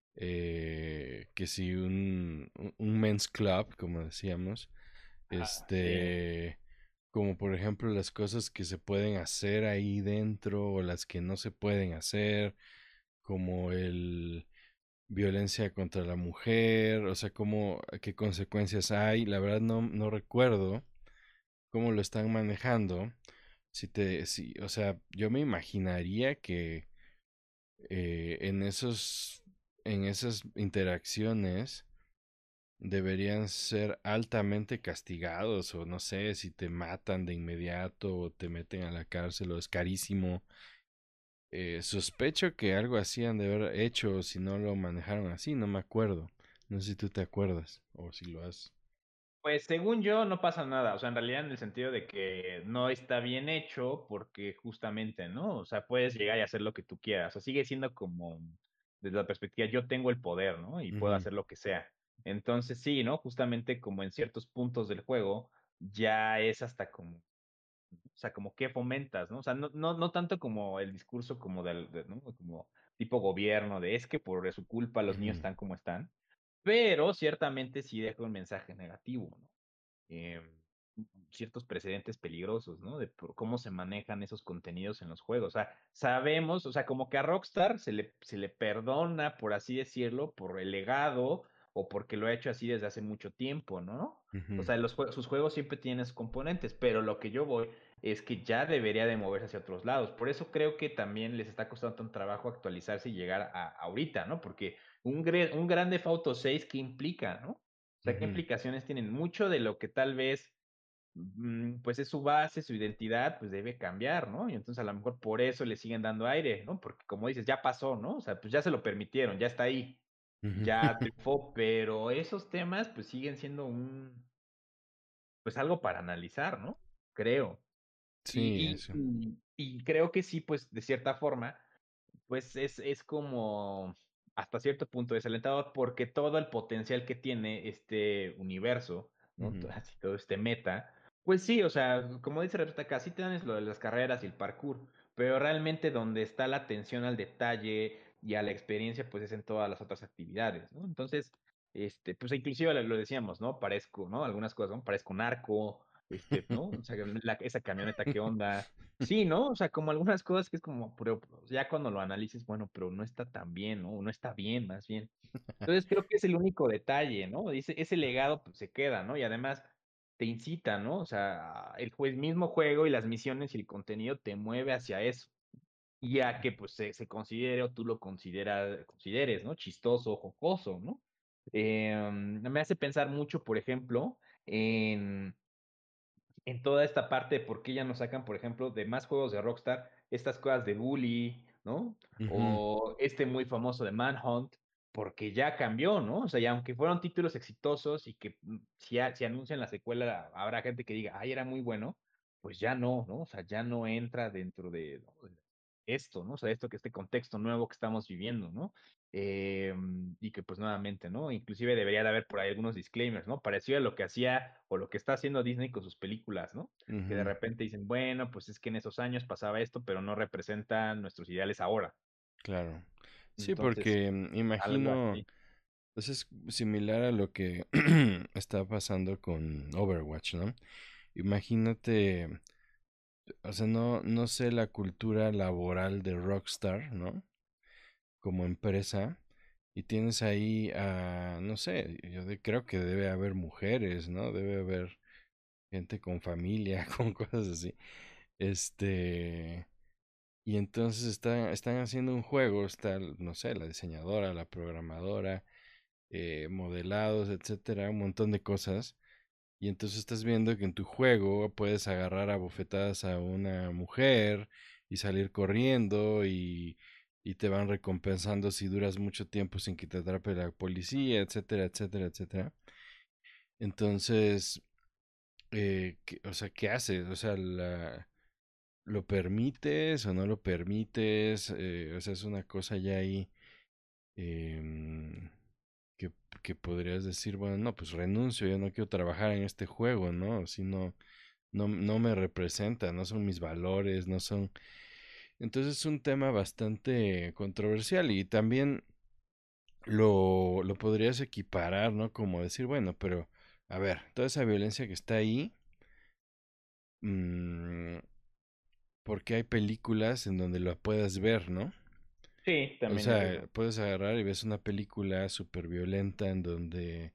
que si un men's club, como decíamos, Ah, sí. como por ejemplo las cosas que se pueden hacer ahí dentro o las que no se pueden hacer, como el violencia contra la mujer, o sea, como qué consecuencias hay, la verdad no recuerdo cómo lo están manejando. Si, o sea, yo me imaginaría que en en esas interacciones deberían ser altamente castigados o no sé si te matan de inmediato o te meten a la cárcel o es carísimo. Sospecho que algo así han de haber hecho si no lo manejaron así, no me acuerdo. No sé si tú te acuerdas o si lo has. Pues según yo no pasa nada, o sea, en realidad en el sentido de que no está bien hecho porque justamente, ¿no? O sea, puedes llegar y hacer lo que tú quieras, o sea, sigue siendo como desde la perspectiva, yo tengo el poder, ¿no? Y puedo Ujú, hacer lo que sea. Entonces sí, ¿no? Justamente como en ciertos puntos del juego ya es hasta como, o sea, como que fomentas, ¿no? O sea, no tanto como el discurso como ¿no? Como tipo gobierno de es que por su culpa los niños ujú, están como están, pero ciertamente sí deja un mensaje negativo, ¿no? eh, Ciertos precedentes peligrosos, ¿no? De por cómo se manejan esos contenidos en los juegos. O sea, sabemos, o sea, como que a Rockstar se le perdona, por así decirlo, por el legado o porque lo ha hecho así desde hace mucho tiempo, ¿no? O ujú, sea, sus juegos siempre tienen esos componentes, pero lo que yo voy es que ya debería de moverse hacia otros lados. Por eso creo que también les está costando tanto trabajo actualizarse y llegar a ahorita, ¿no? Porque un Grand Theft Auto 6, ¿qué implica, no? O sea, qué ujú, implicaciones tienen. Mucho de lo que tal vez, pues es su base, su identidad, pues debe cambiar, ¿no? Y entonces a lo mejor por eso le siguen dando aire, ¿no? Porque como dices, ya pasó, ¿no? O sea, pues ya se lo permitieron, ya está ahí, ujú. ya triunfó, pero esos temas pues siguen siendo pues algo para analizar, ¿no? Creo. Sí, eso. Y creo que sí, pues de cierta forma pues es como hasta cierto punto desalentador porque todo el potencial que tiene este universo, ¿no? Ujú, Así todo este meta, pues sí, o sea, como dice Rebeca, acá sí tienes lo de las carreras y el parkour, pero realmente donde está la atención al detalle y a la experiencia, pues es en todas las otras actividades, ¿no? Entonces, pues inclusive lo decíamos, ¿no? Parezco, ¿no? Algunas cosas, ¿no? Parezco un arco, ¿no? O sea, esa camioneta, ¿qué onda? Sí, ¿no? O sea, como algunas cosas que es como, pero ya cuando lo analices, bueno, pero no está tan bien, ¿no? No está bien, más bien. Entonces creo que es el único detalle, ¿no? Dice, ese legado pues se queda, ¿no? Y además te incita, ¿no? O sea, mismo juego y las misiones y el contenido te mueve hacia eso. Y a que pues se considere o tú lo consideres, ¿no? Chistoso, jocoso, ¿no? Me hace pensar mucho, por ejemplo, en toda esta parte de por qué ya nos sacan, por ejemplo, de más juegos de Rockstar, estas cosas de Bully, ¿no? ujú, O este muy famoso de Manhunt, porque ya cambió, ¿no? O sea, ya aunque fueron títulos exitosos y que si anuncian la secuela, habrá gente que diga, ay, era muy bueno, pues ya no, ¿no? O sea, ya no entra dentro de, ¿no? esto, ¿no? O sea, esto que este contexto nuevo que estamos viviendo, ¿no? Y que pues nuevamente, ¿no? Inclusive debería de haber por ahí algunos disclaimers, ¿no? Parecido a lo que hacía o lo que está haciendo Disney con sus películas, ¿no? Que de Ujú, repente dicen, bueno, pues es que en esos años pasaba esto, pero no representan nuestros ideales ahora. claro. Sí, Entonces, porque algo imagino, así. pues es similar a lo que está pasando con Overwatch, ¿no? Imagínate, o sea, no sé la cultura laboral de Rockstar, ¿no? Como empresa, y tienes ahí a, no sé, creo que debe haber mujeres, ¿no? Debe haber gente con familia, con cosas así. Este, y entonces están haciendo un juego, está, no sé, la diseñadora, la programadora, modelados, etcétera, un montón de cosas. Y entonces estás viendo que en tu juego puedes agarrar a bofetadas a una mujer y salir corriendo y te van recompensando si duras mucho tiempo sin que te atrape la policía, etcétera, etcétera, etcétera. Entonces, o sea, ¿qué haces? O sea, ¿lo permites o no lo permites? O sea, es una cosa ya ahí em, que, que podrías decir, bueno, no, pues renuncio, yo no quiero trabajar en este juego, ¿no? Si no me representa, no son mis valores, no son... Entonces es un tema bastante controversial y también lo podrías equiparar, ¿no? Como decir, bueno, pero a ver, toda esa violencia que está ahí, mmm, porque hay películas en donde lo puedas ver, ¿no? Sí, O también es sea, eso. puedes agarrar y ves una película súper violenta en donde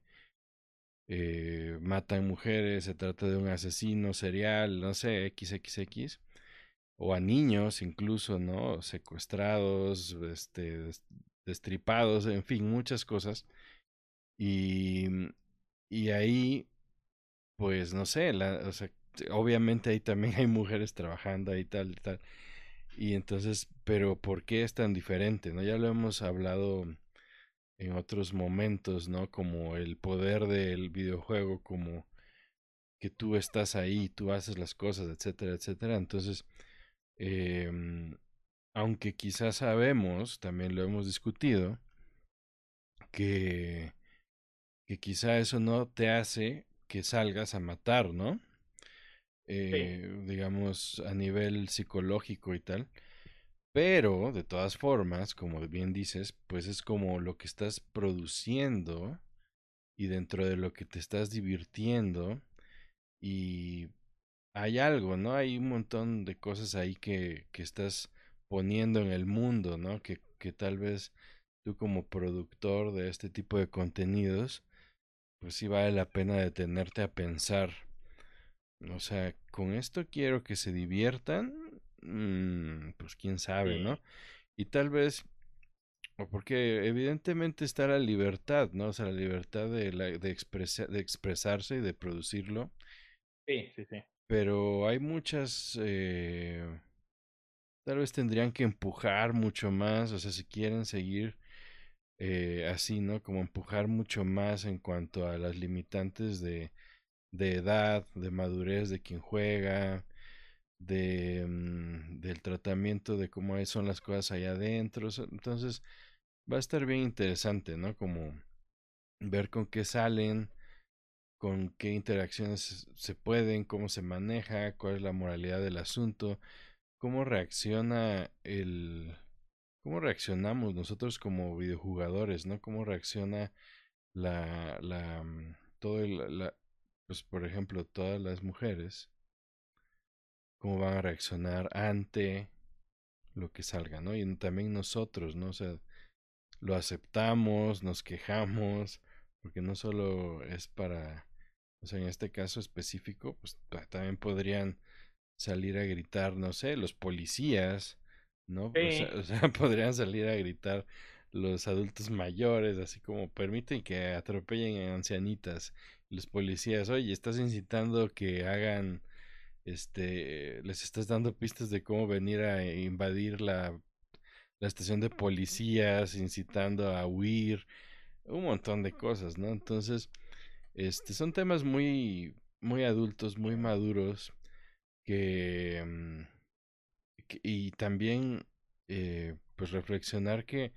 matan mujeres, se trata de un asesino serial, no sé, XXX, o a niños incluso, ¿no? Secuestrados, destripados, en fin, muchas cosas. Y, y ahí, pues, no sé, o sea, obviamente ahí también hay mujeres trabajando ahí tal, tal. Y entonces, pero ¿por qué es tan diferente, no? Ya lo hemos hablado en otros momentos, ¿no? Como el poder del videojuego, como que tú estás ahí, tú haces las cosas, etcétera, etcétera. Entonces, em, aunque quizás sabemos, también lo hemos discutido, que, que quizá eso no te hace que salgas a matar, ¿no? Sí, Digamos, a nivel psicológico y tal. Pero, de todas formas, como bien dices, pues es como lo que estás produciendo y dentro de lo que te estás divirtiendo y hay algo, ¿no? Hay un montón de cosas ahí que estás poniendo en el mundo, ¿no? Que tal vez tú como productor de este tipo de contenidos, pues sí vale la pena detenerte a pensar. O sea, con esto quiero que se diviertan, pues quién sabe, ¿no? sí, Y tal vez, o porque evidentemente está la libertad, ¿no? O sea, la libertad de expresarse y de producirlo, sí, sí, sí. pero hay muchas tal vez tendrían que empujar mucho más, o sea, si quieren seguir así, ¿no? Como empujar mucho más en cuanto a las limitantes de edad, de madurez de quien juega, del tratamiento de cómo son las cosas allá adentro. Entonces, va a estar bien interesante, ¿no? Como ver con qué salen, con qué interacciones se pueden, cómo se maneja, cuál es la moralidad del asunto, cómo reacciona cómo reaccionamos nosotros como videojugadores, ¿no? Cómo reacciona todo pues por ejemplo, todas las mujeres, cómo van a reaccionar ante lo que salga, ¿no? Y también nosotros, ¿no? O sea, lo aceptamos, nos quejamos, porque no solo es para, o sea, en este caso específico, pues también podrían salir a gritar, no sé, los policías, ¿no? Sí, O sea, podrían salir a gritar los adultos mayores, así como permiten que atropellen a ancianitas. Los policías, oye, estás incitando que hagan, les estás dando pistas de cómo venir a invadir la estación de policías, incitando a huir, un montón de cosas, ¿no? Entonces, son temas muy adultos, muy maduros que, y también pues reflexionar que,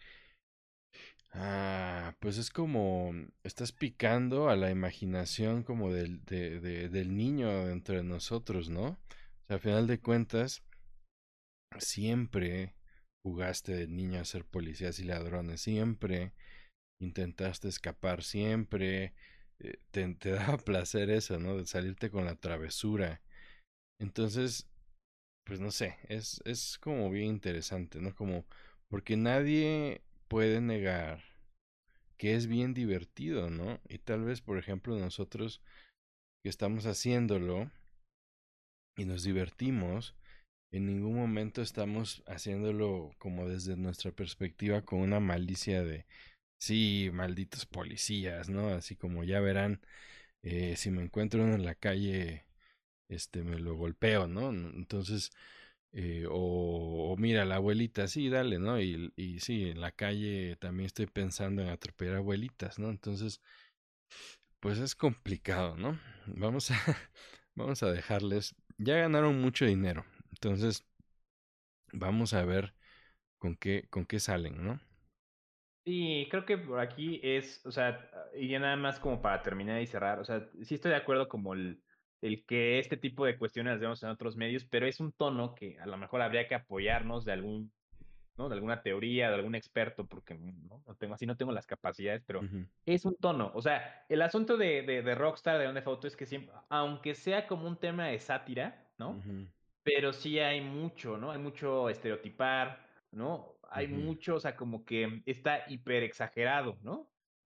pues es como estás picando a la imaginación como del niño dentro de nosotros, ¿no? O sea, al final de cuentas, siempre jugaste de niño a ser policías y ladrones, siempre intentaste escapar, siempre te daba placer eso, ¿no? De salirte con la travesura. Entonces, pues no sé, es como bien interesante, ¿no? Como, porque nadie puede negar que es bien divertido, ¿no? Y tal vez, por ejemplo, nosotros que estamos haciéndolo y nos divertimos, en ningún momento estamos haciéndolo como desde nuestra perspectiva con una malicia de, sí, malditos policías, ¿no? Así como ya verán, si me encuentro uno en la calle, me lo golpeo, ¿no? Entonces, o mira, la abuelita, sí, dale, ¿no? Y sí, en la calle también estoy pensando en atropellar abuelitas, ¿no? Entonces, pues es complicado, ¿no? Vamos a, vamos a dejarles, ya ganaron mucho dinero, entonces vamos a ver con qué salen, ¿no? Sí, creo que por aquí es, o sea, y ya nada más como para terminar y cerrar, o sea, sí estoy de acuerdo como el que este tipo de cuestiones las vemos en otros medios, pero es un tono que a lo mejor habría que apoyarnos de algún, ¿no? De alguna teoría, de algún experto, porque no tengo, así no tengo las capacidades, pero Ujú, es un tono. O sea, el asunto de Rockstar, de Grand Theft Auto, es que siempre, aunque sea como un tema de sátira, ¿no? ujú, Pero sí hay mucho, ¿no? Hay mucho estereotipar, ¿no? Hay ujú, mucho, o sea, como que está hiper exagerado, ¿no?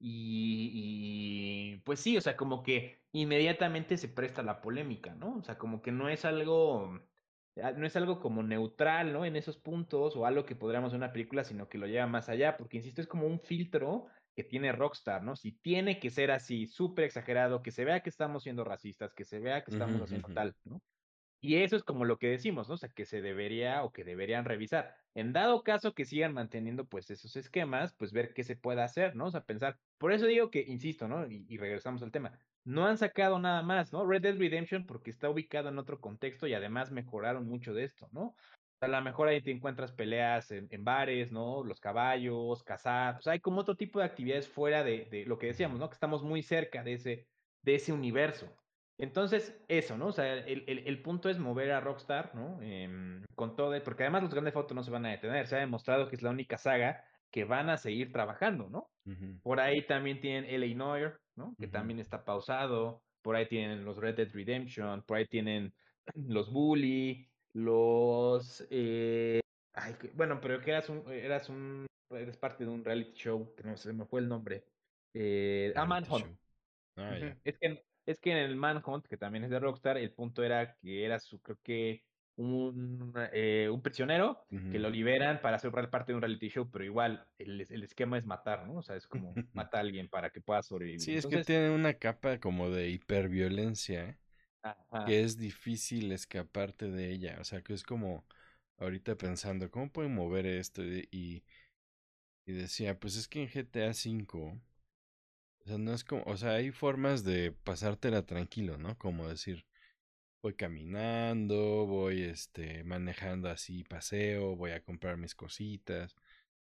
Pues sí, o sea, como que inmediatamente se presta la polémica, ¿no? O sea, como que no es algo como neutral, ¿no? En esos puntos o algo que podríamos ver en una película, sino que lo lleva más allá, porque insisto, es como un filtro que tiene Rockstar, ¿no? Si tiene que ser así, súper exagerado, que se vea que estamos siendo racistas, que se vea que ujú, estamos haciendo ujú, tal, ¿no? Y eso es como lo que decimos, ¿no? O sea, que se debería o que deberían revisar. En dado caso que sigan manteniendo pues esos esquemas, pues ver qué se puede hacer, ¿no? O sea, pensar. Por eso digo que, insisto, ¿no? Y regresamos al tema. No han sacado nada más, ¿no? Red Dead Redemption porque está ubicado en otro contexto y además mejoraron mucho de esto, ¿no? A lo mejor ahí te encuentras peleas en bares, ¿no? Los caballos, cazar. O sea, hay como otro tipo de actividades fuera de lo que decíamos, ¿no? Que estamos muy cerca de ese universo. Entonces, eso, ¿no? O sea, el punto es mover a Rockstar, ¿no? Con todo, porque además los grandes fotos no se van a detener. Se ha demostrado que es la única saga que van a seguir trabajando, ¿no? ujú, Por ahí también tienen L.A. Noire, ¿no? Que ujú. también está pausado. Por ahí tienen los Red Dead Redemption. Por ahí tienen los Bully, los... bueno, pero que eres parte de un reality show, que no sé, me fue el nombre. Reality Manhunt. show. Ah, ya. Ujú. Es que en el Manhunt, que también es de Rockstar, el punto era que era creo que un prisionero que Ujú. lo liberan para ser parte de un reality show, pero igual el esquema es matar, ¿no? O sea, es como mata a alguien para que pueda sobrevivir. Sí, es que Entonces, tiene una capa como de hiperviolencia ajá, que es difícil escaparte de ella. O sea, que es como ahorita pensando, ¿cómo pueden mover esto? Y decía, pues es que en GTA V, o sea, no es como, o sea, hay formas de pasártela tranquilo, ¿no? Como decir, voy caminando, voy manejando así, paseo, voy a comprar mis cositas,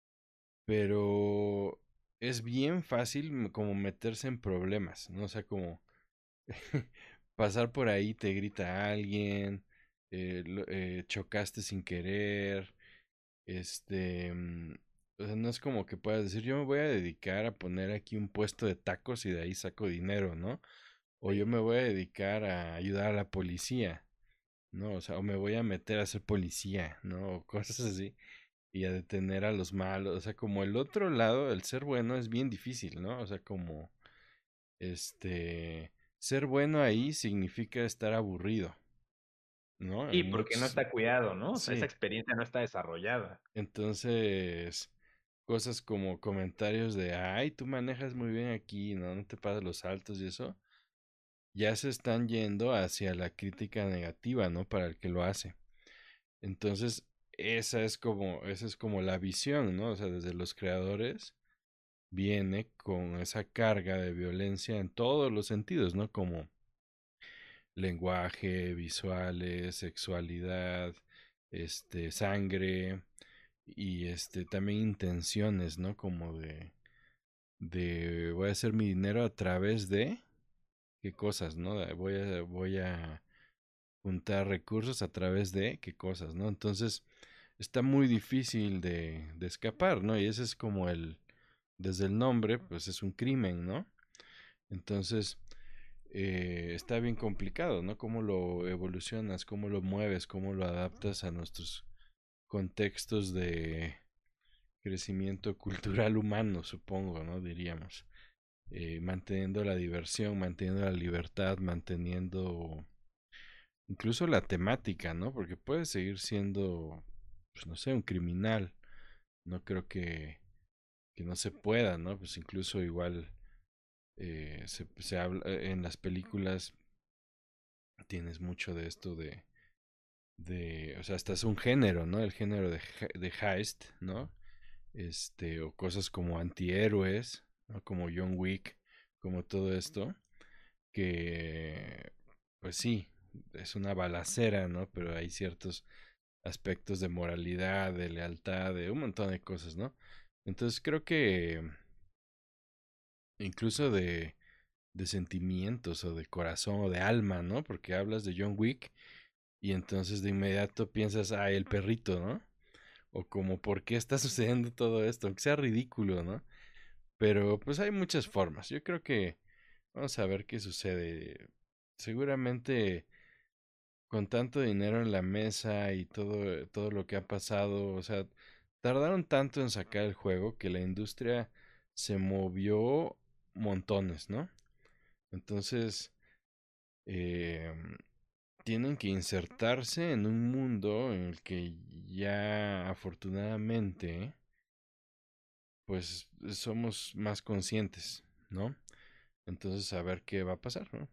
pero es bien fácil como meterse en problemas, ¿no? O sea, como pasar por ahí te grita alguien, chocaste sin querer, o sea, no es como que puedas decir, yo me voy a dedicar a poner aquí un puesto de tacos y de ahí saco dinero, ¿no? O yo sí. me voy a dedicar a ayudar a la policía, ¿no? O sea, o me voy a meter a ser policía, ¿no? O cosas así, y a detener a los malos, o sea, como el otro lado, el ser bueno es bien difícil, ¿no? O sea, como, ser bueno ahí significa estar aburrido, ¿no? Sí, En porque no muchos, está cuidado, ¿no? O sea, esa sí. experiencia no está desarrollada. Entonces, cosas como comentarios de, ay, tú manejas muy bien aquí, ¿no? No te pasas los saltos y eso, ya se están yendo hacia la crítica negativa, ¿no? Para el que lo hace. Entonces, esa es como la visión, ¿no? O sea, desde los creadores viene con esa carga de violencia en todos los sentidos, ¿no? Como lenguaje, visuales, sexualidad, sangre. y también intenciones, ¿no? Como de voy a hacer mi dinero a través de qué cosas, ¿no? Voy a juntar recursos a través de qué cosas, ¿no? Entonces está muy difícil de escapar, ¿no? Y ese es como desde el nombre, pues es un crimen, ¿no? Entonces está bien complicado, ¿no? Cómo lo evolucionas, cómo lo mueves, cómo lo adaptas a nuestros contextos de crecimiento cultural humano, supongo, ¿no? Diríamos. Manteniendo la diversión, manteniendo la libertad, manteniendo incluso la temática, ¿no? Porque puede seguir siendo, pues no sé, un criminal. No creo que no se pueda, ¿no? Pues incluso igual se habla en las películas, tienes mucho de esto o sea, hasta es un género, ¿no? El género de heist, ¿no? O cosas como antihéroes, ¿no? Como John Wick, como todo esto, que, pues sí, es una balacera, ¿no? Pero hay ciertos aspectos de moralidad, de lealtad, de un montón de cosas, ¿no? Entonces creo que incluso de sentimientos o de corazón o de alma, ¿no? Porque hablas de John Wick y entonces de inmediato piensas, ah, el perrito, ¿no? O como, ¿por qué está sucediendo todo esto? Aunque sea ridículo, ¿no? Pero pues hay muchas formas. Yo creo que vamos a ver qué sucede. Seguramente con tanto dinero en la mesa y todo lo que ha pasado, o sea, tardaron tanto en sacar el juego que la industria se movió montones, ¿no? Entonces, eh, tienen que insertarse en un mundo en el que ya afortunadamente, pues somos más conscientes, ¿no? Entonces, a ver qué va a pasar, ¿no?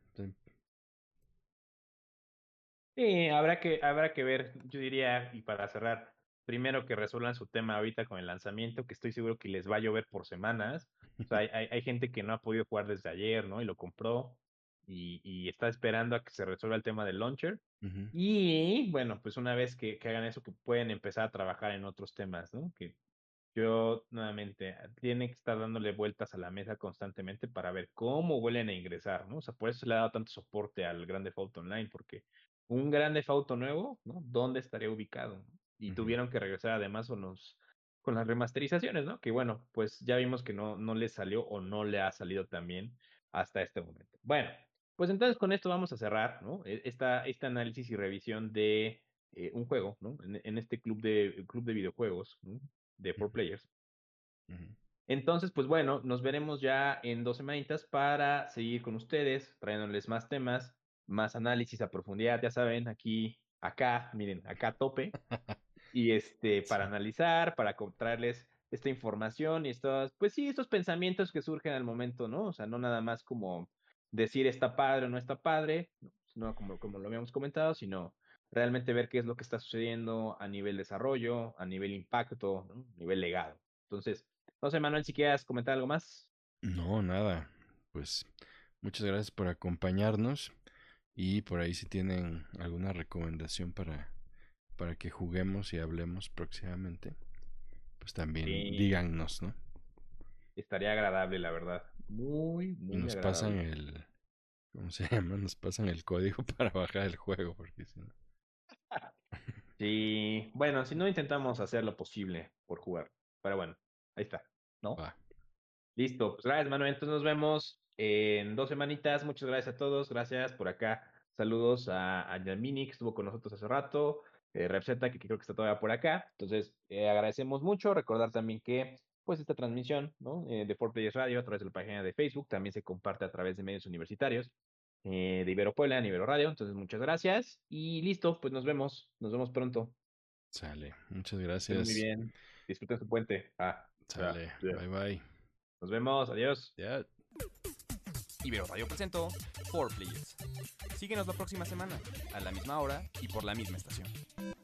Sí, habrá que ver, yo diría, y para cerrar, primero que resuelvan su tema ahorita con el lanzamiento, que estoy seguro que les va a llover por semanas. O sea, hay gente que no ha podido jugar desde ayer, ¿no? Y lo compró y está esperando a que se resuelva el tema del launcher. Ujú, Y bueno, pues una vez que hagan eso, que pueden empezar a trabajar en otros temas, ¿no? Que yo, nuevamente, tiene que estar dándole vueltas a la mesa constantemente para ver cómo vuelven a ingresar, ¿no? O sea, por eso se le ha dado tanto soporte al Grand Theft Auto Online, porque un Grand Theft Auto nuevo, ¿no? ¿Dónde estaría ubicado? Y ujú. tuvieron que regresar además con las remasterizaciones, ¿no? Que bueno, pues ya vimos que no le salió o no le ha salido tan bien hasta este momento. Bueno, pues entonces con esto vamos a cerrar, ¿no? Este análisis y revisión de un juego, ¿no? En este club de videojuegos, ¿no? De Ujú, 4 Players. ujú. Entonces, pues bueno, nos veremos ya en 2 semanitas para seguir con ustedes, trayéndoles más temas, más análisis a profundidad, ya saben, acá, miren, acá a tope, y para Sí. analizar, para traerles esta información y estos, pues sí, estos pensamientos que surgen al momento, ¿no? O sea, no nada más como decir está padre o no está padre, ¿no? Sino como lo habíamos comentado, sino realmente ver qué es lo que está sucediendo a nivel desarrollo, a nivel impacto, ¿no? A nivel legado. Entonces, no sé, Manuel, si quieras comentar algo más. No, nada. Pues muchas gracias por acompañarnos y por ahí si tienen alguna recomendación para que juguemos y hablemos próximamente, pues también Sí, díganos, ¿no? estaría agradable, la verdad. Muy, Y muy nos pasan agradable. ¿cómo se llama? Nos pasan el código para bajar el juego, porque si no. Sí, bueno, si no intentamos hacer lo posible por jugar. Pero bueno, ahí está, ¿no? Va, Listo, pues gracias, Manuel. Entonces nos vemos en 2 semanitas. Muchas gracias a todos. Gracias por acá. Saludos a Yamini, que estuvo con nosotros hace rato. Repseta, que creo que está todavía por acá. Entonces, agradecemos mucho. Recordar también que, pues, esta transmisión, ¿no? De 4Players Radio a través de la página de Facebook también se comparte a través de medios universitarios de Ibero Puebla, en Ibero Radio. Entonces, muchas gracias. Y listo, pues nos vemos. Nos vemos pronto. sale. Muchas Estén muy gracias. bien. Disfruten su puente. Ya, Sale. ya. Bye bye. Nos vemos. Adiós. Ya. Ibero Radio presentó 4Players. Síguenos la próxima semana, a la misma hora y por la misma estación.